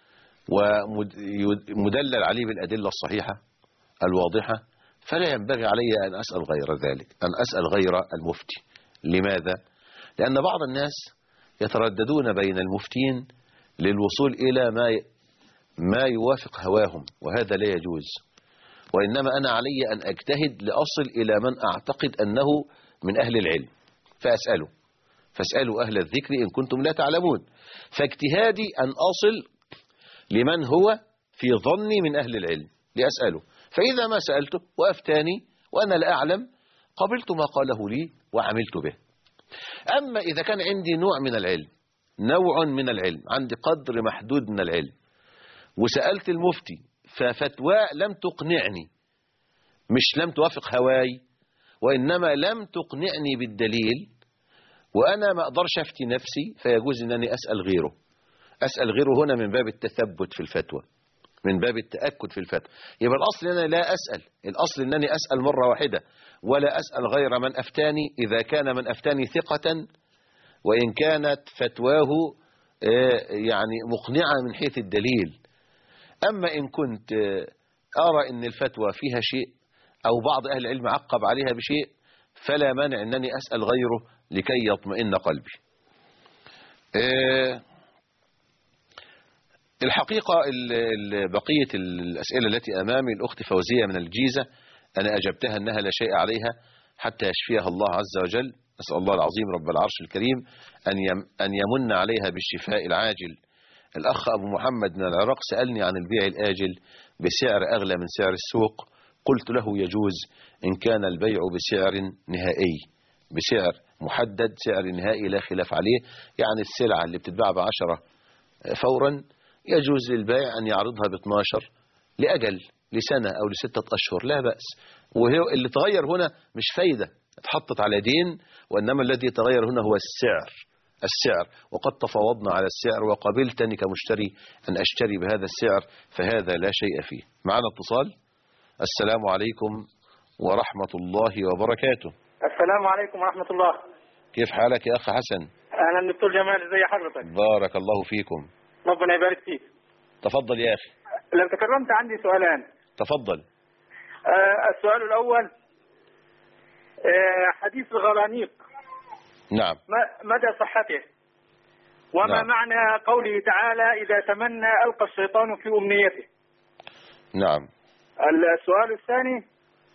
ومدلل عليه بالأدلة الصحيحة الواضحة، فلا ينبغي علي أن أسأل غير ذلك، أن أسأل غير المفتي. لماذا؟ لأن بعض الناس يترددون بين المفتين للوصول إلى ما يوافق هواهم، وهذا لا يجوز. وإنما أنا علي أن أجتهد لأصل إلى من أعتقد أنه من أهل العلم فأسأله، فاسألوا أهل الذكر إن كنتم لا تعلمون. فاجتهادي أن أصل لمن هو في ظني من أهل العلم لأسأله، فإذا ما سألته وأفتاني وأنا لا أعلم قبلت ما قاله لي وعملت به. أما إذا كان عندي نوع من العلم، نوع من العلم، عندي قدر محدود من العلم، وسألت المفتي ففتوى لم تقنعني، مش لم توافق هواي، وإنما لم تقنعني بالدليل، وأنا ما أقدرش أفتي نفسي، فيجوز أنني أسأل غيره. أسأل غيره هنا من باب التثبت في الفتوى، من باب التأكد في الفتوى. يبقى الأصل أنني لا أسأل، الأصل أنني أسأل مرة واحدة ولا أسأل غير من أفتاني، إذا كان من أفتاني ثقة وإن كانت فتواه يعني مقنعة من حيث الدليل. أما إن كنت أرى أن الفتوى فيها شيء أو بعض أهل العلم عقب عليها بشيء، فلا مانع أنني أسأل غيره لكي يطمئن قلبي. الحقيقة بقية الأسئلة التي أمامي، الأخت فوزية من الجيزة أنا أجبتها أنها لا شيء عليها حتى يشفيها الله عز وجل. نسأل الله العظيم رب العرش الكريم أن يمن عليها بالشفاء العاجل. الأخ أبو محمد من العراق سألني عن البيع الآجل بسعر أغلى من سعر السوق، قلت له يجوز إن كان البيع بسعر نهائي، بسعر محدد، سعر نهائي لا خلاف عليه. يعني السلعة اللي بتتباع ب10 فورا يجوز للبائع أن يعرضها ب12 لأجل لسنة أو ل6 أشهر، لا بأس. وهي اللي تغير هنا مش فايدة اتحطت على دين، وإنما الذي يتغير هنا هو السعر، وقد تفاوضنا على السعر وقبلتني كمشتري أن أشتري بهذا السعر، فهذا لا شيء فيه. معنا اتصال. السلام عليكم ورحمة الله وبركاته.
السلام عليكم ورحمة الله.
كيف حالك يا أخ حسن؟
أهلا دكتور جمال، ازي حضرتك؟
بارك الله فيكم.
ربنا يبارك فيك.
تفضل يا أخي.
لو تكرمت عندي سؤالان.
تفضل.
السؤال الأول حديث الغرانيق.
نعم.
مدى صحته، وما
نعم.
معنى قوله تعالى إذا تمنى ألقى الشيطان في أمنيته.
نعم.
السؤال الثاني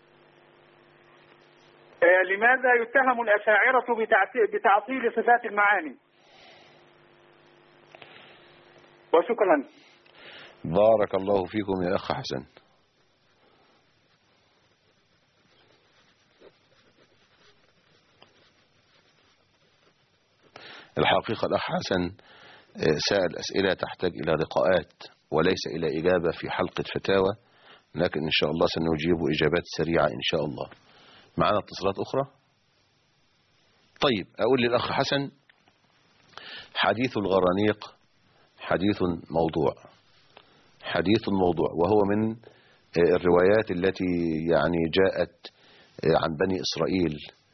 لماذا يتهم الأشاعرة بتعطيل صفات المعاني؟ وشكرا.
بارك الله فيكم يا أخ حسن. الحقيقة الأخ حسن سأل أسئلة تحتاج إلى لقاءات وليس إلى إجابة في حلقة فتاوى، لكن إن شاء الله سنجيب إجابات سريعة إن شاء الله. معنا اتصالات أخرى. طيب أقول للأخ حسن، حديث الغرانيق حديث موضوع، وهو من الروايات التي يعني جاءت عن بني إسرائيل،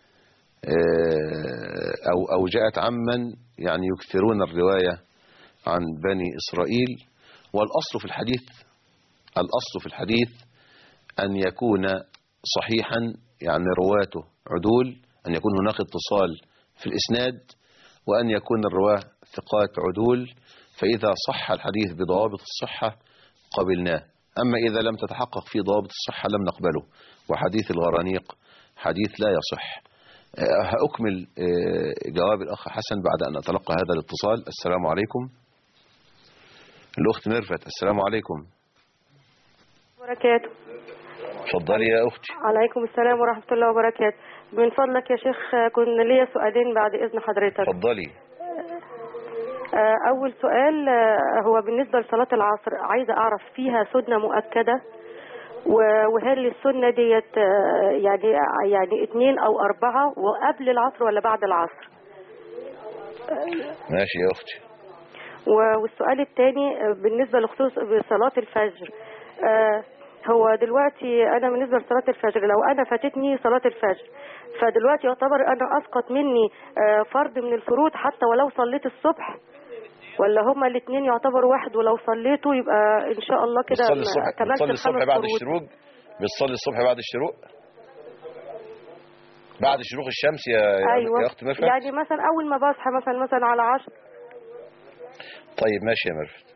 أو جاءت عمن يعني يكثرون الرواية عن بني إسرائيل. والأصل في الحديث أن يكون صحيحا، يعني رواته عدول، أن يكون هناك اتصال في الإسناد، وأن يكون الرواه ثقات عدول. فإذا صح الحديث بضوابط الصحة قبلناه، أما إذا لم تتحقق فيه ضوابط الصحة لم نقبله. وحديث الغرانيق حديث لا يصح. هأكمل جواب الأخ حسن بعد أن أتلقى هذا الاتصال. السلام عليكم. الأخت ميرفت، السلام عليكم.
وبركاته.
تفضلي يا أختي.
عليكم السلام ورحمة الله وبركاته. من فضلك يا شيخ كنا ليا سؤالين بعد إذن حضرتك.
تفضلي.
أول سؤال هو بالنسبة لصلاة العصر، عايزة أعرف فيها سنة مؤكدة، وهل السنة ديت يعني 2 أو 4 وقبل العصر ولا بعد العصر؟
ماشي يا أختي.
والسؤال الثاني بالنسبة لخصوص صلاة الفجر، هو دلوقتي أنا بالنسبة لصلاة الفجر لو أنا فاتتني صلاة الفجر فدلوقتي يعتبر أنا أسقط مني فرض من الفروض حتى ولو صليت الصبح، ولا هما الاثنين يعتبروا واحد ولو صليته يبقى إن شاء الله كده
كملت الصبح بعد الشروق؟ بتصلي الصبح بعد الشروق؟ بعد شروق الشمس
أيوة.
يا أخت ميرفت؟
يعني مثلا أول ما بصحى مثلا على 10.
طيب ماشي يا ميرفت.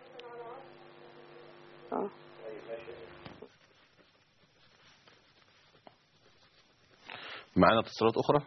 معنا اتصالات أخرى.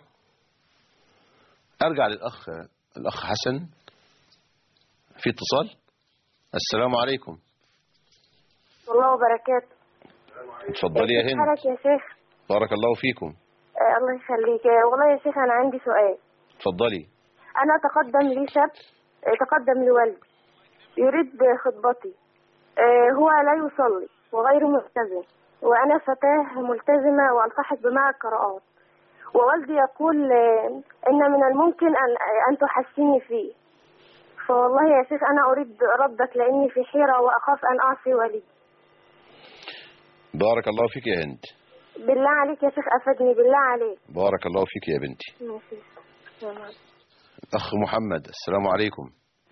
أرجع للأخ حسن. في اتصال. السلام عليكم.
الله وبركاته.
اتفضلي يا هند.
حالك يا شيخ؟
بارك الله فيكم.
الله يخليك. والله يا شيخ أنا عندي سؤال.
اتفضلي.
أنا تقدم لي شاب، تقدم لي والدي يريد خطبتي، هو لا يصلي وغير ملتزم، وأنا فتاة ملتزمة وألتحق بمع القراءات، ووالدي يقول إن من الممكن أن تحسني فيه. فوالله يا شيخ أنا أريد ردك لأني في حيرة وأخاف أن أعصي والدي.
بارك الله فيك يا هند.
بالله عليك يا شيخ أفدني بالله عليك.
بارك الله فيك يا بنتي. أخ محمد، السلام عليكم.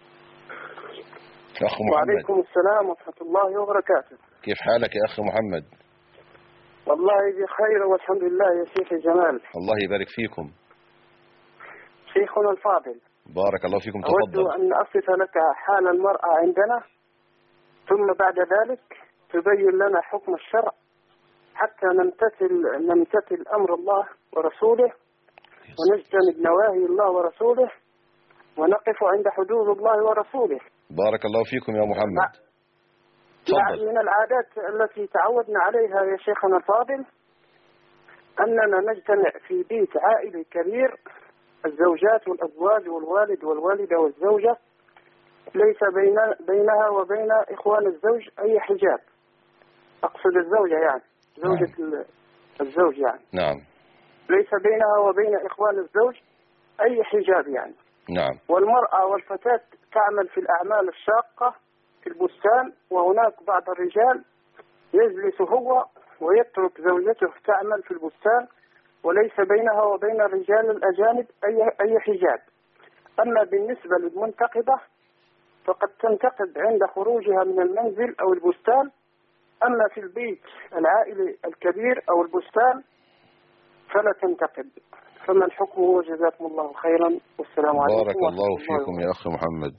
أخ محمد.
وعليكم السلام ورحمة الله وبركاته.
كيف حالك يا أخ محمد؟
والله بخير والحمد لله يا شيخ جمال.
الله يبارك فيكم.
شيخنا الفاضل،
بارك الله فيكم. تفضل.
أود أن أصف لك حال المرأة عندنا، ثم بعد ذلك تبين لنا حكم الشرع حتى نمتثل أمر الله ورسوله ونجتنب نواهي الله ورسوله ونقف عند حدود الله ورسوله.
بارك الله فيكم يا محمد.
تفضل. من العادات التي تعودنا عليها يا شيخنا الفاضل أننا نجتمع في بيت عائلي كبير، الزوجات والأزواج والوالد والوالدة والزوجة، ليس بينها وبين إخوان الزوج أي حجاب. أقصد الزوجة يعني زوجة الزوج يعني.
نعم.
ليس بينها وبين إخوان الزوج أي حجاب يعني.
نعم.
والمرأة والفتاة تعمل في الأعمال الشاقة في البستان، وهناك بعض الرجال يجلس هو ويترك زوجته تعمل في البستان، وليس بينها وبين الرجال الأجانب أي حجاب. أما بالنسبة للمنتقبة فقد تنتقب عند خروجها من المنزل أو البستان، أما في البيت العائلي الكبير أو البستان فلا تنتقب. فما الحكم هو؟ جزاكم الله خيرا والسلام عليكم.
بارك الله فيكم يا أخي محمد.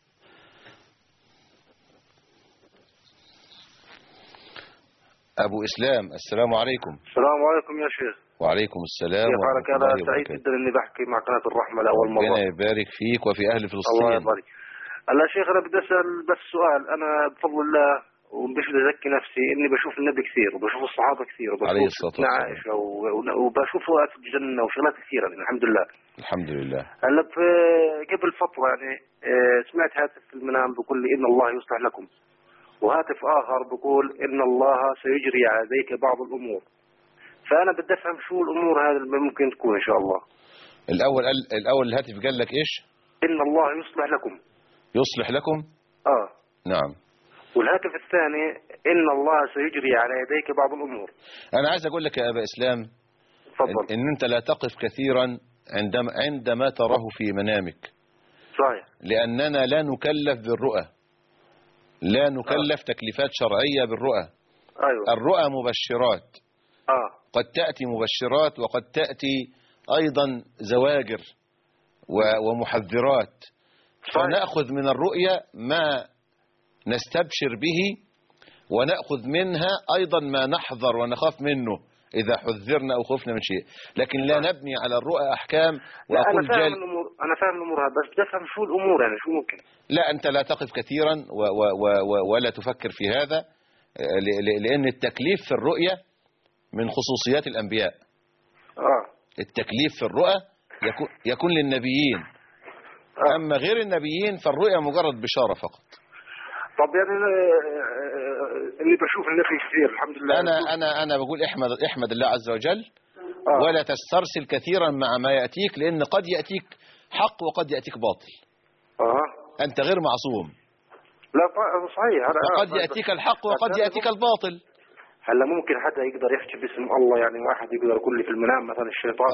أبو إسلام، السلام عليكم.
السلام عليكم يا شيخ.
وعليكم السلام
ورحمة الله وبركاته. أنا سعيد جدا إني بحكي مع قناة الرحمة لأول مرة.
ربنا يبارك فيك وفي أهل فلسطين.
الله يبارك. الله شيخ أنا بدي أسأل بس سؤال. أنا بفضل الله ومش بدي أزكي نفسي إني بشوف النبي كثير وبشوف الصحابة كثير وبشوف عائشة وبشوف وقت الجنة وشغلات كثيرة يعني الحمد لله.
الحمد لله.
هلا قبل فترة يعني سمعت هاتف في المنام بيقول لي إن الله يصلح لكم، وهاتف آخر بيقول إن الله سيجري على يديك بعض الأمور. فأنا بدي أفهم شو الأمور هذه اللي ممكن تكون إن شاء الله.
الأول الهاتف قال لك إيش؟
إن الله يصلح لكم.
يصلح لكم؟ نعم.
والهاتف الثاني إن الله سيجري على يديك بعض الأمور.
أنا عايز أقول لك يا أبا إسلام إن أنت لا تقف كثيرا عندما تراه في منامك.
صحيح.
لأننا لا نكلف بالرؤى، لا نكلف تكليفات شرعية بالرؤى.
أيوة.
الرؤى مبشرات. قد تأتي مبشرات وقد تأتي أيضا زواجر ومحذرات. فنأخذ من الرؤية ما نستبشر به، ونأخذ منها أيضا ما نحذر ونخاف منه إذا حذرنا أو خفنا من شيء، لكن لا نبني على الرؤى أحكام.
وأقول أنا فاهم الأمور هذا، بس بفهم شو الأمور يعني شو ممكن.
لا، أنت لا تقف كثيرا ولا تفكر في هذا، لأن التكليف في الرؤية من خصوصيات الأنبياء. التكليف في الرؤى يكون للنبيين. أما غير النبيين فالرؤية مجرد بشارة فقط.
طب يعني اللي بشوف النفي كثير الحمد لله.
أنا بقول احمد الله عز وجل، ولا تسترسل كثيرا مع ما يأتيك، لأن قد يأتيك حق وقد يأتيك باطل. أنت غير معصوم.
لا صحيح.
قد يأتيك الحق وقد يأتيك الباطل.
هلا ممكن حدا يقدر يحكي باسم الله، يعني واحد يقدر يقول لي في المنام مثلا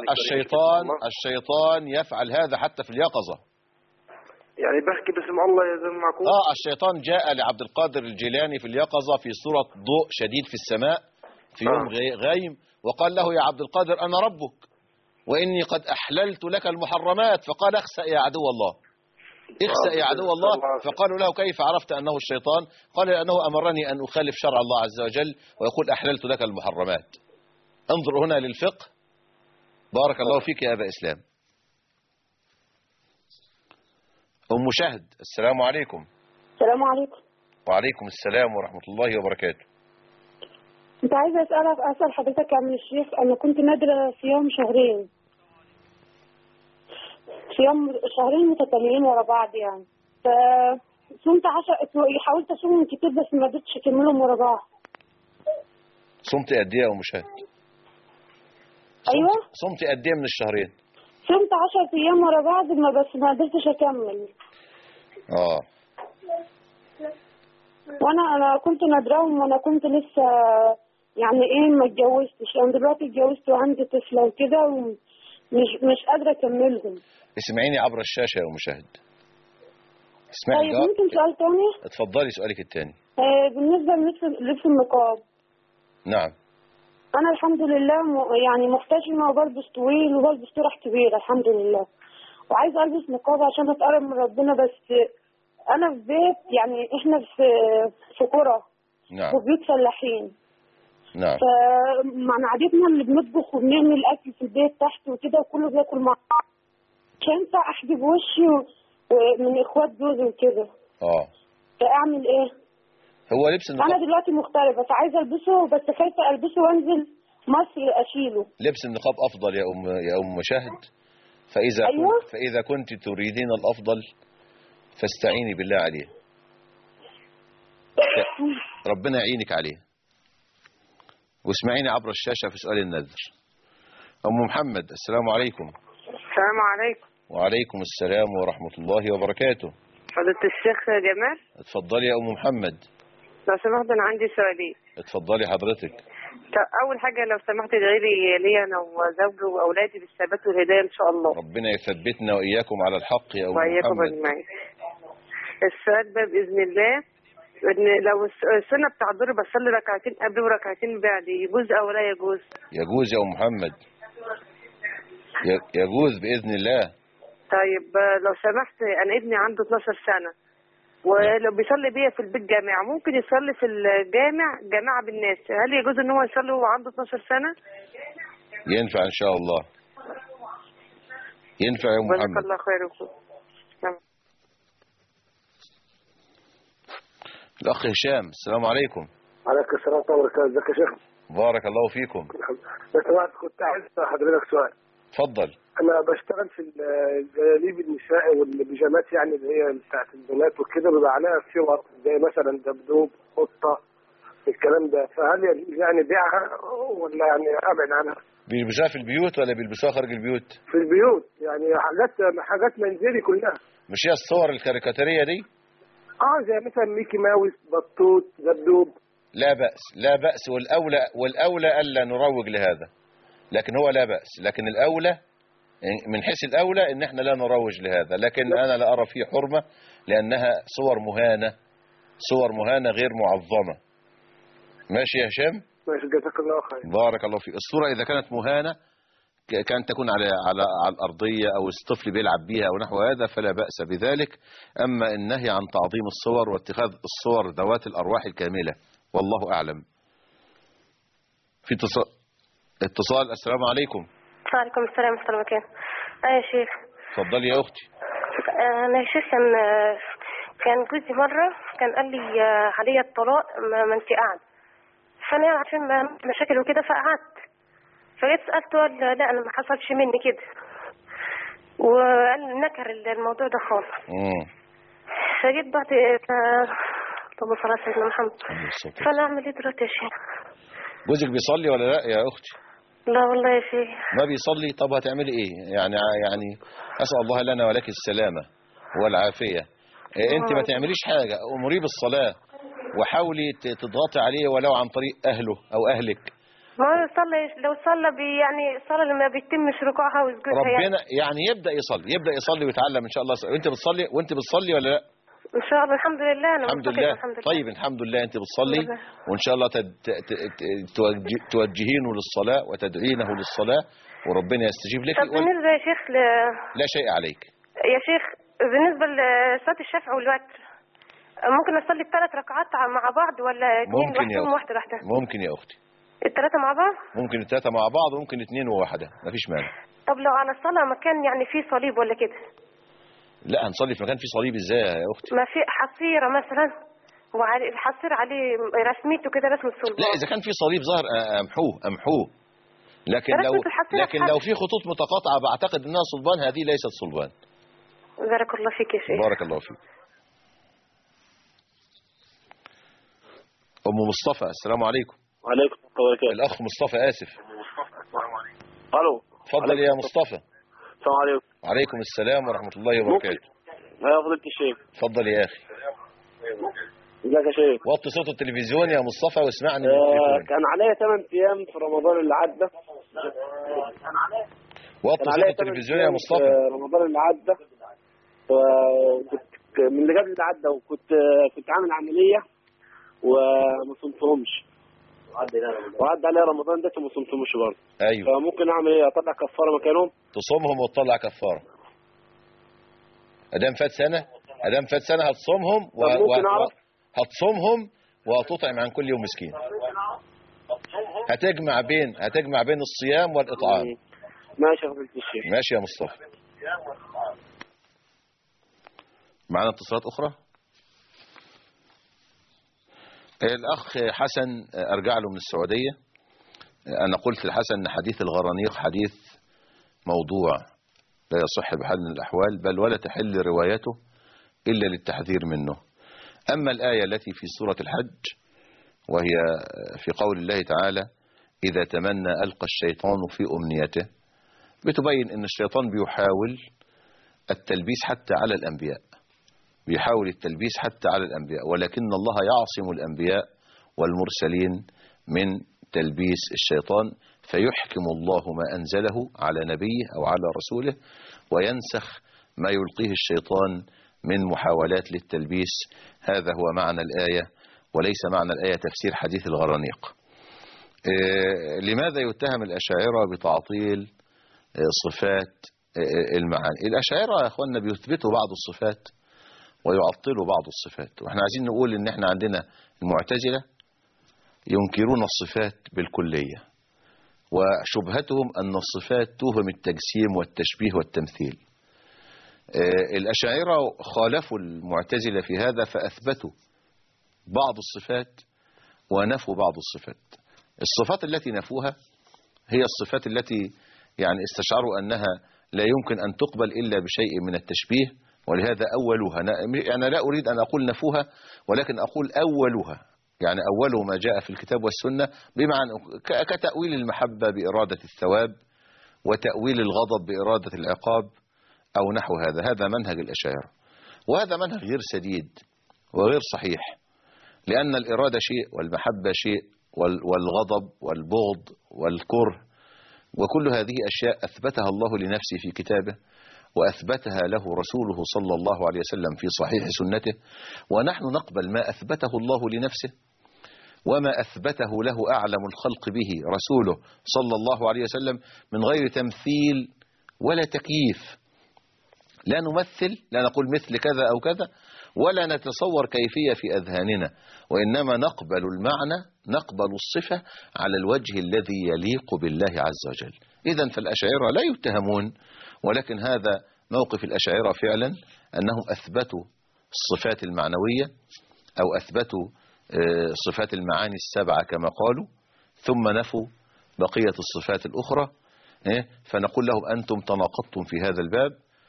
الشيطان يفعل هذا حتى في اليقظة.
يعني بحكي باسم الله يا زلمة معكم.
الشيطان جاء لعبد القادر الجيلاني في اليقظة في صورة ضوء شديد في السماء في يوم غيم، وقال له يا عبد القادر أنا ربك وإني قد أحللت لك المحرمات. فقال اخسأ يا عدو الله، اخسأ يا عدو الله. فقالوا له كيف عرفت أنه الشيطان؟ قال لأنه أمرني أن أخالف شرع الله عز وجل ويقول أحللت لك المحرمات. انظر هنا للفقه. بارك الله فيك يا أبا إسلام. أم شهد، السلام عليكم.
السلام عليكم.
وعليكم السلام ورحمة الله وبركاته.
كنت عايزة أسأل حضرتك يا عم الشيخ، أنا كنت نادرة صيام شهرين متتاليين ورا بعض يعني، فصمت حاولت أصوم كتير بس ما قدرتش أكملهم ورا بعض.
صمت قد إيه يا أم شهد؟
أيوه
صمت قد إيه من الشهرين؟
صمت 10 أيام ورا بعض بس ما قدرتش أكمل. وأنا كنت نادراهم، وأنا كنت لسه يعني ما اتجوزتش. أنا دلوقتي اتجوزت وعندي طفلة وكده، ومش قادرة أكملهم.
اسمعيني عبر الشاشة يا أم شهد.
طيب ممكن سؤال تاني؟
اتفضلي سؤالك التاني.
بالنسبة للبس النقاب.
نعم.
أنا الحمد لله يعني محتشمة وبلبس طويل وبلبس طرح كبيرة الحمد لله، وعايزة ألبس نقاب عشان أتقرب من ربنا، بس أنا في بيت يعني إحنا في قرى.
نعم.
وبيوت فلاحين.
نعم.
فمع عادتنا اللي بنطبخ وبنعمل الأكل في البيت تحت وكده وكله بياكل مع بعض، مش هينفع أحجب وشي من إخوات جوزي وكده. فأعمل إيه؟
هو لبس النقاب
أنا دلوقتي مغتربة فعايزة ألبسه، بس خايفة ألبسه وأنزل مصر أشيله.
لبس النقاب أفضل يا أم شهد. فإذا كنت تريدين الأفضل فاستعيني بالله عليه، ربنا يعينك عليه. واسمعيني عبر الشاشة في سؤال النذر. أم محمد، السلام عليكم.
السلام عليكم.
وعليكم السلام ورحمة الله وبركاته.
فضيلة الشيخ جمال.
اتفضلي يا أم محمد.
لو سمحت أنا عندي سؤالين.
اتفضلي حضرتك.
أول حاجة لو سمحت ادعي لي أنا وزوجي وأولادي بالثبات والهداية إن شاء الله.
ربنا يثبتنا وإياكم على الحق يا أم محمد.
وإياكم أجمعين. السؤال ده بإذن الله، إن لو السنة بتاع الظهر بصلي ركعتين قبل وركعتين بعد، يجوز أو لا يجوز؟
يجوز يا أم محمد، يجوز بإذن الله.
طيب لو سمحت، أنا ابني عنده 12 سنة ولو بيصلي بيا في البيت جامع، ممكن يصلي في الجامع جماعة بالناس، هل يجوز ان هو يصلي وهو عنده 12 سنة؟
ينفع ان شاء الله، ينفع يا محمد.
جزاك الله خير.
الأخ هشام، السلام عليكم.
عليكم السلام ورحمة الله وبركاته. ازيك يا شيخ؟
بارك الله فيكم.
بس كنت عايز حضرتك سؤال.
اتفضل.
انا بشتغل في الجلاليب النسائي والبيجامات، يعني اللي هي بتاعت البنات وكده، بيبقى عليها صور زي مثلا دبدوب، قطه، الكلام ده. فهل يجوز يعني بيعها ولا يعني ابعد عنها؟
بيلبسوها في البيوت ولا بيلبسوها خارج البيوت؟
في البيوت، يعني حاجات منزلي كلها.
مش هي الصور الكاريكاتيريه دي؟
زي مثلا ميكي ماوس، بطوط، دبدوب.
لا بأس، لا بأس، والأولى ألا نروج لهذا، لكن هو لا بأس، لكن الأولى من حيث الأولى إن احنا لا نروج لهذا، لكن أنا لا أرى فيه حرمة لأنها صور مهانة غير معظمة. ماشي يا هشام؟
ماشي، جزاك الله خير.
بارك الله فيك. الصورة إذا كانت مهانة كان تكون على الأرضية أو الطفل بيلعب بيها أو نحو هذا فلا بأس بذلك. أما النهي عن تعظيم الصور واتخاذ الصور ذوات الأرواح الكاملة والله أعلم. في اتصال. السلام عليكم.
وعليكم السلام ورحمة الله وبركاته. يا شيخ.
اتفضلي يا أختي.
أنا يا شيخ كان جوزي مرة كان قال لي عليا الطلاق ما أنت قاعد، فأنا عشان مشاكل وكده فقعدت، فجيت سألته قال لا أنا ما حصلش مني كده، وقال نكر الموضوع ده خالص. فجيت بعد اللهم صل على سيدنا محمد. فأنا أعمل إيه دلوقتي يا شيخ؟
جوزك بيصلي ولا لا يا أختي؟
لا والله يا شيخ
ما بيصلي. طب هتعملي إيه؟ يعني أسأل الله لنا ولك السلامة والعافية. أنت ما تعمليش حاجة، أمريه بالصلاة وحاولي تضغطي عليه ولو عن طريق أهله أو أهلك.
ما يصلي، لو صلى يعني الصلاة اللي ما بيتمش ركوعها وسجودها
ربنا يعني يبدأ يصلي ويتعلم إن شاء الله. وأنت بتصلي ولا لا؟
إن شاء الله الحمد لله. أنا
الحمد لله. طيب الحمد لله أنت بتصلي وإن شاء الله توجهينه للصلاة وتدعينه للصلاة وربنا يستجيب لك.
طب بالنسبة يا شيخ
لا شيء عليك
يا شيخ. بالنسبة لصلاة الشفع والوتر ممكن أصلي ال3 ركعات مع بعض ولا 2 لوحدهم واحدة واحدة؟
ممكن يا أختي.
ال3 مع بعض؟
ممكن ال3 مع بعض وممكن 2 وواحدة، مفيش مانع.
طب لو على الصلاة مكان يعني فيه صليب ولا كده؟
لا هنصلي في مكان فيه صليب ازاي يا أختي؟
ما في حصيرة مثلا الحصير عليه رسميته كده رسم الصلبان.
لا إذا كان في صليب ظاهر أمحوه. لكن لو في خطوط متقاطعة بعتقد انها صلبان، هذه ليست صلبان.
بارك الله فيك يا شيخ.
بارك الله فيك. أم مصطفى. السلام عليكم.
وعليكم السلام وبركاته.
الأخ مصطفى آسف.
الو.
اتفضل يا مصطفى.
السلام عليكم.
وعليكم السلام ورحمة الله وبركاته.
يا فضيلة الشيخ.
اتفضل يا أخي.
ازيك يا شيخ؟
وطي صوت التلفزيون يا مصطفى واسمعني من التليفون.
كان عليا 8 ايام في رمضان اللي عدى.
وطي صوت التلفزيون يا مصطفى.
رمضان اللي عدى كنت من اللي قبل اللي عدى، وكنت عامل عملية وما صمتهمش، وعدى عليا رمضان ده وما صمتهمش برضه.
ايوه.
فممكن اعمل ايه؟ اطلع كفارة مكانهم؟
تصومهم وتطلع كفارة. ادام فات سنة هتصومهم هتصومهم وتطعم عن كل يوم مسكين. هتجمع بين الصيام والإطعام.
ماشي يا فضيلة الشيخ.
ماشي يا مصطفى. معنا اتصالات أخرى. الأخ حسن أرجع له من السعودية. أنا قلت لحسن أن حديث الغرانيق حديث موضوع لا يصح بحال من الأحوال، بل ولا تحل روايته إلا للتحذير منه. أما الآية التي في سورة الحج وهي في قول الله تعالى إذا تمنى ألقى الشيطان في أمنيته، بتبين أن الشيطان بيحاول التلبيس حتى على الأنبياء، ولكن الله يعصم الأنبياء والمرسلين من تلبيس الشيطان، فيحكم الله ما أنزله على نبيه أو على رسوله وينسخ ما يلقيه الشيطان من محاولات للتلبيس. هذا هو معنى الآية، وليس معنى الآية تفسير حديث الغرانيق. لماذا يتهم الأشاعرة بتعطيل صفات المعاني؟ الأشاعرة يا أخوانا بيثبتوا بعض الصفات ويعطلوا بعض الصفات، وإحنا عايزين نقول إن إحنا عندنا المعتزلة ينكرون الصفات بالكلية، وشبهتهم أن الصفات توهم التجسيم والتشبيه والتمثيل. الأشاعرة خالفوا المعتزلة في هذا، فأثبتوا بعض الصفات ونفوا بعض الصفات. الصفات التي نفوها هي الصفات التي يعني استشعروا أنها لا يمكن أن تقبل إلا بشيء من التشبيه، ولهذا أولها. يعني لا أريد أن أقول نفوها، ولكن أقول أولها، يعني أول ما جاء في الكتاب والسنة، بمعنى كتأويل المحبة بإرادة الثواب، وتأويل الغضب بإرادة العقاب، أو نحو هذا منهج الأشاعرة. وهذا منهج غير سديد وغير صحيح، لأن الإرادة شيء والمحبة شيء والغضب والبغض والكره، وكل هذه أشياء أثبتها الله لنفسه في كتابه، وأثبتها له رسوله صلى الله عليه وسلم في صحيح سنته، ونحن نقبل ما أثبته الله لنفسه وما أثبته له أعلم الخلق به رسوله صلى الله عليه وسلم، من غير تمثيل ولا تكييف. لا نمثل، لا نقول مثل كذا أو كذا، ولا نتصور كيفية في أذهاننا، وإنما نقبل المعنى، نقبل الصفة على الوجه الذي يليق بالله عز وجل. إذن فالأشاعرة لا يتهمون، ولكن هذا موقف الأشاعرة فعلا، أنهم أثبتوا الصفات المعنوية أو أثبتوا صفات المعاني السبعة كما قالوا، ثم نفوا بقية الصفات الأخرى. فنقول لهم أنتم تناقضتم في هذا الباب،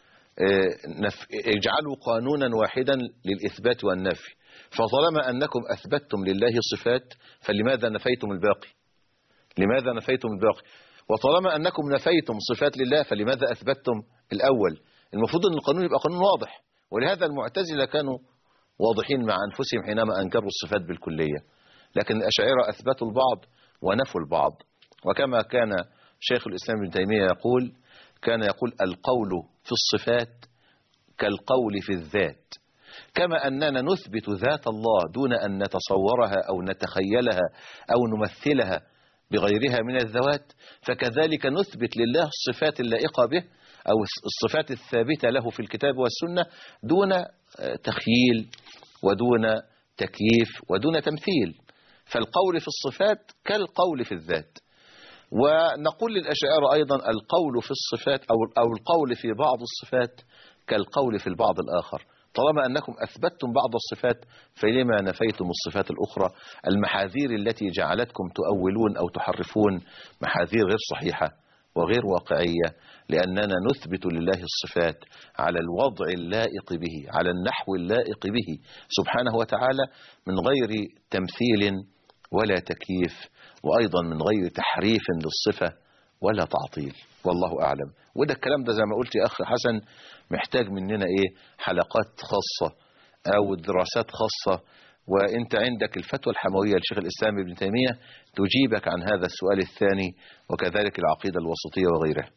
اجعلوا قانونا واحدا للإثبات والنفي. فطالما أنكم أثبتتم لله صفات، فلماذا نفيتم الباقي؟ لماذا نفيتم الباقي؟ وطالما أنكم نفيتم صفات لله، فلماذا أثبتتم الأول؟ المفروض أن القانون يبقى قانون واضح. ولهذا المعتزلة كانوا واضحين مع أنفسهم حينما أنكروا الصفات بالكلية، لكن الأشاعرة أثبتوا البعض ونفوا البعض. وكما كان شيخ الإسلام ابن تيمية يقول، كان يقول القول في الصفات كالقول في الذات، كما أننا نثبت ذات الله دون أن نتصورها أو نتخيلها أو نمثلها بغيرها من الذوات، فكذلك نثبت لله الصفات اللائقة به أو الصفات الثابتة له في الكتاب والسنة دون تخييل ودون تكييف ودون تمثيل. فالقول في الصفات كالقول في الذات. ونقول للأشاعرة أيضا القول في الصفات أو القول في بعض الصفات كالقول في البعض الآخر. طالما أنكم أثبتتم بعض الصفات، فلما نفيتم الصفات الأخرى؟ المحاذير التي جعلتكم تؤولون أو تحرفون محاذير غير صحيحة وغير واقعية، لأننا نثبت لله الصفات على الوضع اللائق به، على النحو اللائق به سبحانه وتعالى، من غير تمثيل ولا تكييف، وأيضا من غير تحريف للصفة ولا تعطيل. والله أعلم. وده الكلام ده زي ما قلت يا أخ حسن محتاج مننا حلقات خاصة أو دراسات خاصة. وإنت عندك الفتوى الحموية لشيخ الإسلام ابن تيمية تجيبك عن هذا السؤال الثاني، وكذلك العقيدة الوسطية وغيرها.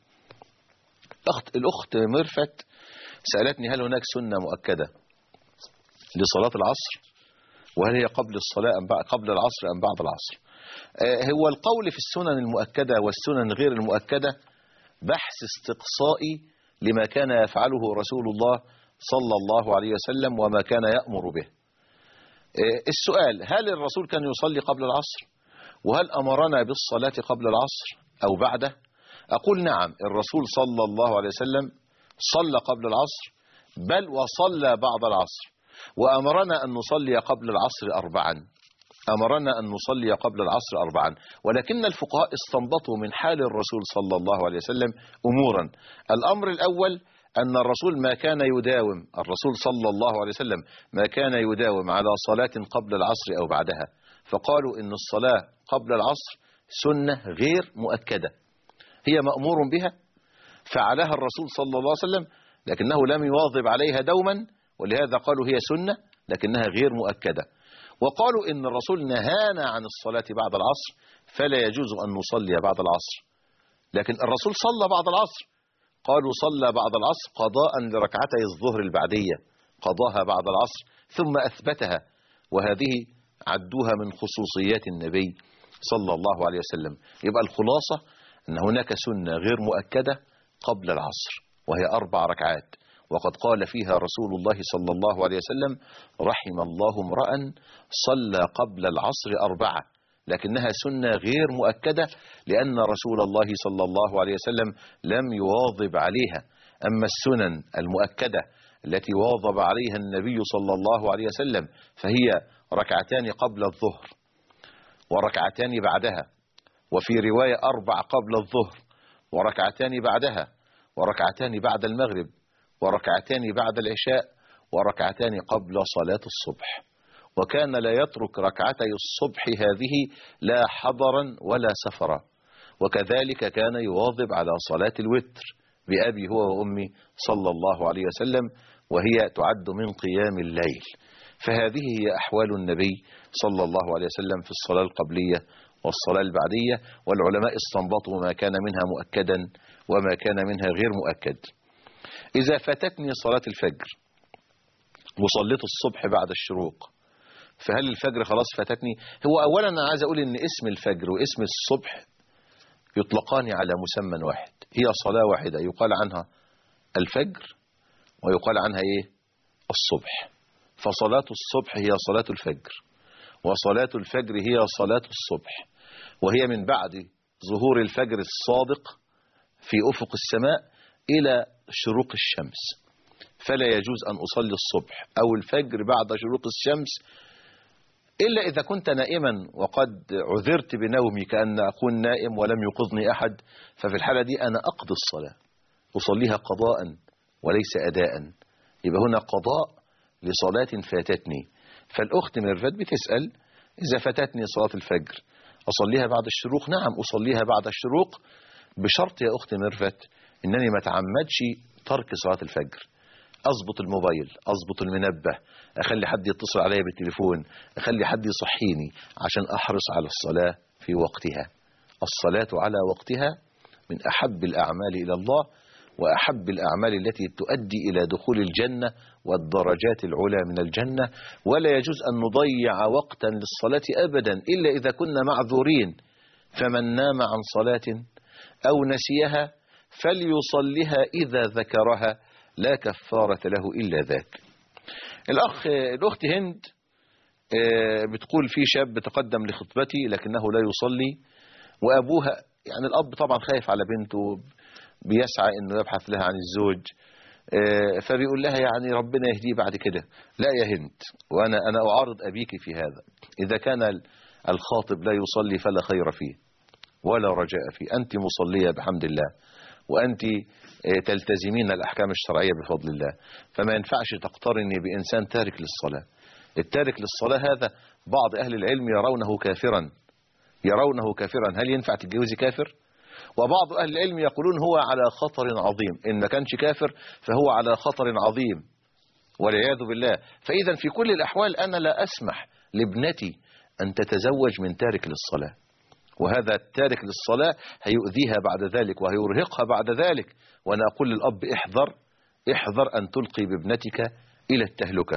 الأخت مرفت سألتني هل هناك سنة مؤكدة لصلاة العصر، وهل هي قبل الصلاة قبل العصر أم بعد العصر؟ هو القول في السنن المؤكدة والسنن غير المؤكدة بحث استقصائي لما كان يفعله رسول الله صلى الله عليه وسلم وما كان يأمر به. السؤال: هل الرسول كان يصلي قبل العصر؟ وهل أمرنا بالصلاة قبل العصر أو بعده؟ أقول نعم، الرسول صلى الله عليه وسلم صلى قبل العصر، بل وصلى بعد العصر، وأمرنا أن نصلي قبل العصر 4. أمرنا أن نصلي قبل العصر 4. ولكن الفقهاء استنبطوا من حال الرسول صلى الله عليه وسلم أمورا. الأمر الأول أن الرسول ما كان يداوم، الرسول صلى الله عليه وسلم ما كان يداوم على صلاة قبل العصر أو بعدها، فقالوا إن الصلاة قبل العصر سنة غير مؤكدة، هي مأمور بها فعلها الرسول صلى الله عليه وسلم، لكنه لم يواظب عليها دوما، ولهذا قالوا هي سنة لكنها غير مؤكدة. وقالوا إن الرسول نهانا عن الصلاة بعد العصر، فلا يجوز أن نصلي بعد العصر، لكن الرسول صلى بعد العصر. قالوا صلى بعد العصر قضاء لركعتي الظهر البعدية، قضاها بعد العصر ثم أثبتها، وهذه عدوها من خصوصيات النبي صلى الله عليه وسلم. يبقى الخلاصة أن هناك سنة غير مؤكدة قبل العصر، وهي 4 ركعات، وقد قال فيها رسول الله صلى الله عليه وسلم: رحم الله امرأ صلى قبل العصر 4، لكنها سنة غير مؤكدة لأن رسول الله صلى الله عليه وسلم لم يواظب عليها. أما السنن المؤكدة التي واظب عليها النبي صلى الله عليه وسلم فهي 2 قبل الظهر وركعتان بعدها، وفي رواية 4 قبل الظهر وركعتان بعدها، وركعتان بعد المغرب، وركعتان بعد العشاء، وركعتان قبل صلاة الصبح. وكان لا يترك ركعتي الصبح هذه لا حضرا ولا سفرا. وكذلك كان يواظب على صلاة الوتر بأبي هو وأمي صلى الله عليه وسلم، وهي تعد من قيام الليل. فهذه هي أحوال النبي صلى الله عليه وسلم في الصلاة القبلية والصلاة البعدية، والعلماء استنبطوا ما كان منها مؤكدا وما كان منها غير مؤكد. إذا فاتتني صلاة الفجر وصليت الصبح بعد الشروق، فهل الفجر خلاص فاتتني؟ هو أولا أنا عايز أقول إن اسم الفجر واسم الصبح يطلقان على مسمى واحد، هي صلاة واحدة يقال عنها الفجر ويقال عنها إيه؟ الصبح. فصلاة الصبح هي صلاة الفجر، وصلاة الفجر هي صلاة الصبح، وهي من بعد ظهور الفجر الصادق في أفق السماء إلى شروق الشمس. فلا يجوز أن أصلي الصبح أو الفجر بعد شروق الشمس إلا إذا كنت نائما وقد عذرت بنومي كأن أكون نائم ولم يوقظني أحد، ففي الحالة دي أنا أقضي الصلاة أصليها قضاء وليس أداء. يبقى هنا قضاء لصلاة فاتتني. فالأخت ميرفت بتسأل إذا فاتتني صلاة الفجر أصليها بعد الشروق؟ نعم أصليها بعد الشروق، بشرط يا أخت ميرفت إنني ما تعمدش ترك صلاة الفجر. أضبط الموبايل، أضبط المنبه، أخلي حد يتصل عليا بالتليفون، أخلي حد يصحيني عشان أحرص على الصلاة في وقتها. الصلاة على وقتها من أحب الأعمال إلى الله، وأحب الأعمال التي تؤدي إلى دخول الجنة والدرجات العلى من الجنة. ولا يجوز أن نضيع وقتا للصلاة أبدا إلا إذا كنا معذورين. فمن نام عن صلاة أو نسيها فليصلها إذا ذكرها، لا كفارة له إلا ذاك. الأخت هند بتقول في شاب تقدم لخطبتي لكنه لا يصلي، وأبوها يعني الأب طبعا خايف على بنته، بيسعى أنه يبحث لها عن الزوج، فبيقول لها يعني ربنا يهديه بعد كده. لا يا هند، وأنا أعارض أبيك في هذا. إذا كان الخاطب لا يصلي فلا خير فيه ولا رجاء فيه. أنت مصلية بحمد الله، وأنت تلتزمين الأحكام الشرعية بفضل الله، فما ينفعش تقترني بإنسان تارك للصلاة. التارك للصلاة هذا بعض أهل العلم يرونه كافرا. هل ينفع تتجوزي كافر؟ وبعض أهل العلم يقولون هو على خطر عظيم، إن ما كانش كافر فهو على خطر عظيم والعياذ بالله. فإذا في كل الأحوال أنا لا أسمح لابنتي أن تتزوج من تارك للصلاة، وهذا التارك للصلاة هيؤذيها بعد ذلك وهيرهقها بعد ذلك. وأنا أقول للأب احذر أن تلقي بابنتك إلى التهلكة.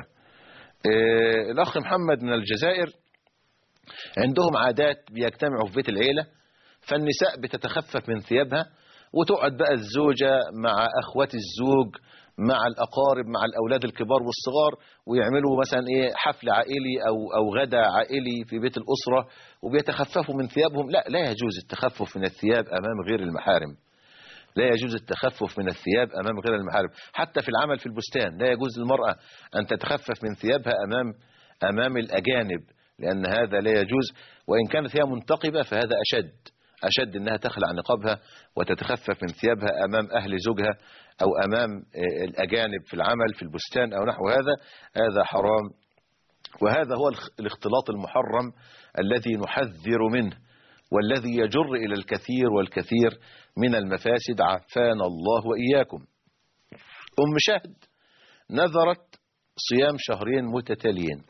الأخ محمد من الجزائر عندهم عادات بيجتمعوا في بيت العيلة، فالنساء بتتخفف من ثيابها وتقعد بقى الزوجة مع أخوات الزوج مع الأقارب مع الأولاد الكبار والصغار، ويعملوا مثلا حفل عائلي أو غدا عائلي في بيت الأسرة، وبيتخففوا من ثيابهم. لا يجوز التخفف من الثياب أمام غير المحارم. لا يجوز التخفف من الثياب أمام غير المحارم. حتى في العمل في البستان لا يجوز للمرأة أن تتخفف من ثيابها أمام الأجانب، لأن هذا لا يجوز. وإن كانت هي منتقبة فهذا أشد أنها تخلع نقابها وتتخفف من ثيابها أمام أهل زوجها أو أمام الأجانب في العمل في البستان أو نحو هذا حرام. وهذا هو الاختلاط المحرم الذي نحذر منه، والذي يجر إلى الكثير والكثير من المفاسد، عافانا الله وإياكم. أم شهد نذرت صيام شهرين متتاليين،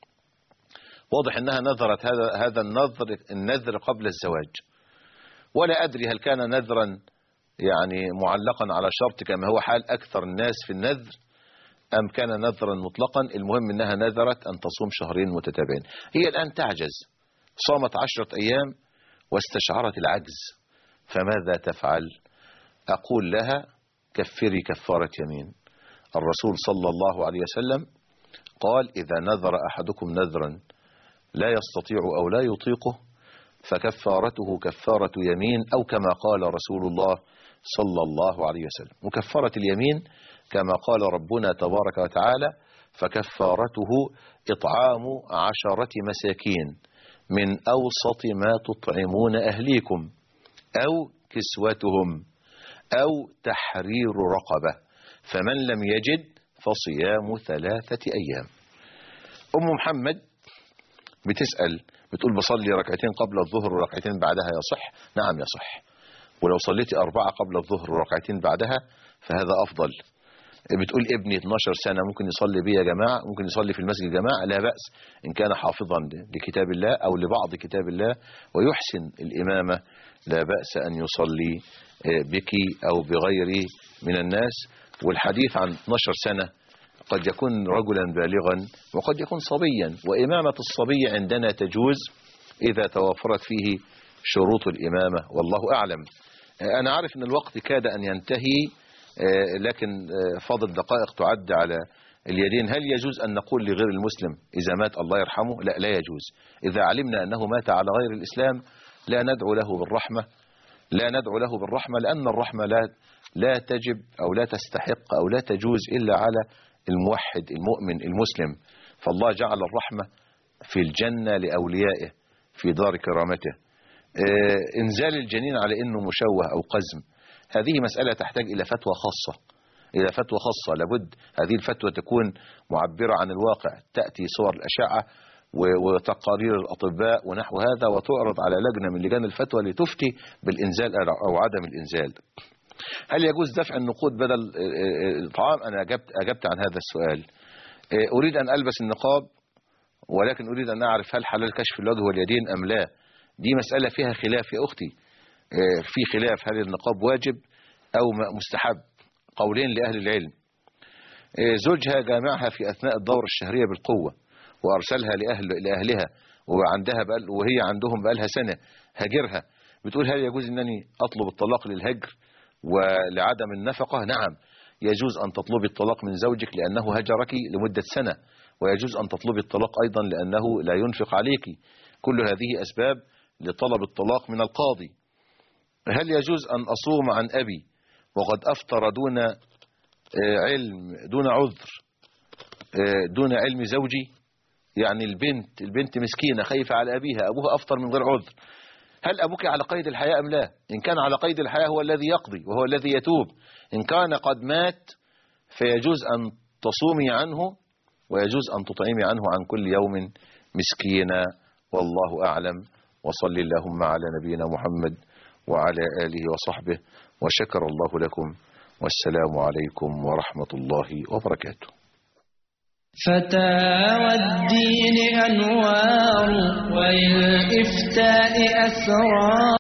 واضح أنها نذرت هذا النذر قبل الزواج، ولا أدري هل كان نذرا يعني معلقا على شرط كما هو حال أكثر الناس في النذر، أم كان نذرا مطلقا. المهم أنها نذرت أن تصوم شهرين متتابعين. هي الآن تعجز، صامت 10 أيام واستشعرت العجز، فماذا تفعل؟ أقول لها كفري كفارة يمين. الرسول صلى الله عليه وسلم قال إذا نذر أحدكم نذرا لا يستطيع أو لا يطيقه فكفارته كفارة يمين، أو كما قال رسول الله صلى الله عليه وسلم. وكفارة اليمين كما قال ربنا تبارك وتعالى فكفارته إطعام 10 مساكين من أوسط ما تطعمون أهليكم أو كسوتهم أو تحرير رقبة، فمن لم يجد فصيام 3 أيام. أم محمد بتسأل بتقول بصلي ركعتين قبل الظهر وركعتين بعدها يصح؟ نعم يصح، ولو صليتي 4 قبل الظهر وركعتين بعدها فهذا أفضل. بتقول ابني 12 سنة ممكن يصلي بي يا جماعة، ممكن يصلي في المسجد جماعة، لا بأس إن كان حافظا لكتاب الله أو لبعض كتاب الله ويحسن الإمامة، لا بأس أن يصلي بك أو بغيره من الناس. والحديث عن 12 سنة قد يكون رجلا بالغا وقد يكون صبيا، وإمامة الصبي عندنا تجوز إذا توفرت فيه شروط الإمامة، والله أعلم. أنا عارف أن الوقت كاد أن ينتهي، لكن فاضل دقائق تعد على اليدين. هل يجوز أن نقول لغير المسلم إذا مات الله يرحمه؟ لا، لا يجوز. إذا علمنا أنه مات على غير الإسلام لا ندعو له بالرحمة، لا ندعو له بالرحمة، لأن الرحمة لا تجب أو لا تستحق أو لا تجوز إلا على الموحد المؤمن المسلم. فالله جعل الرحمة في الجنة لأوليائه في دار كرامته. إنزال الجنين على إنه مشوه أو قزم، هذه مسألة تحتاج إلى فتوى خاصة، إلى فتوى خاصة. لابد هذه الفتوى تكون معبرة عن الواقع، تأتي صور الأشعة وتقارير الأطباء ونحو هذا، وتعرض على لجنة من لجان الفتوى لتفتي بالإنزال أو عدم الإنزال. هل يجوز دفع النقود بدل الطعام؟ أنا أجبت عن هذا السؤال. أريد أن ألبس النقاب، ولكن أريد أن أعرف هل حلال كشف الوجه واليدين أم لا. دي مسألة فيها خلاف يا أختي، في خلاف هل النقاب واجب أو مستحب، قولين لأهل العلم. زوجها جامعها في أثناء الدورة الشهرية بالقوة وأرسلها لأهلها وهي عندهم بقالها سنة، هجرها. بتقول هل يجوز أنني أطلب الطلاق للهجر ولعدم النفقة؟ نعم يجوز أن تطلبي الطلاق من زوجك لأنه هجرك لمدة سنة، ويجوز أن تطلبي الطلاق أيضا لأنه لا ينفق عليك. كل هذه أسباب لطلب الطلاق من القاضي. هل يجوز أن أصوم عن أبي وقد أفطر دون علم، دون عذر، دون علم زوجي؟ يعني البنت مسكينة خايفة على أبيها، أبوها أفطر من غير عذر، هل أبوك على قيد الحياة أم لا؟ إن كان على قيد الحياة هو الذي يقضي وهو الذي يتوب، إن كان قد مات فيجوز أن تصومي عنه ويجوز أن تطعمي عنه عن كل يوم مسكينا، والله أعلم. وصلي اللهم على نبينا محمد وعلى آله وصحبه، وشكر الله لكم، والسلام عليكم ورحمة الله وبركاته.
فتاوى الدين أنوار وللإفتاء أسرار.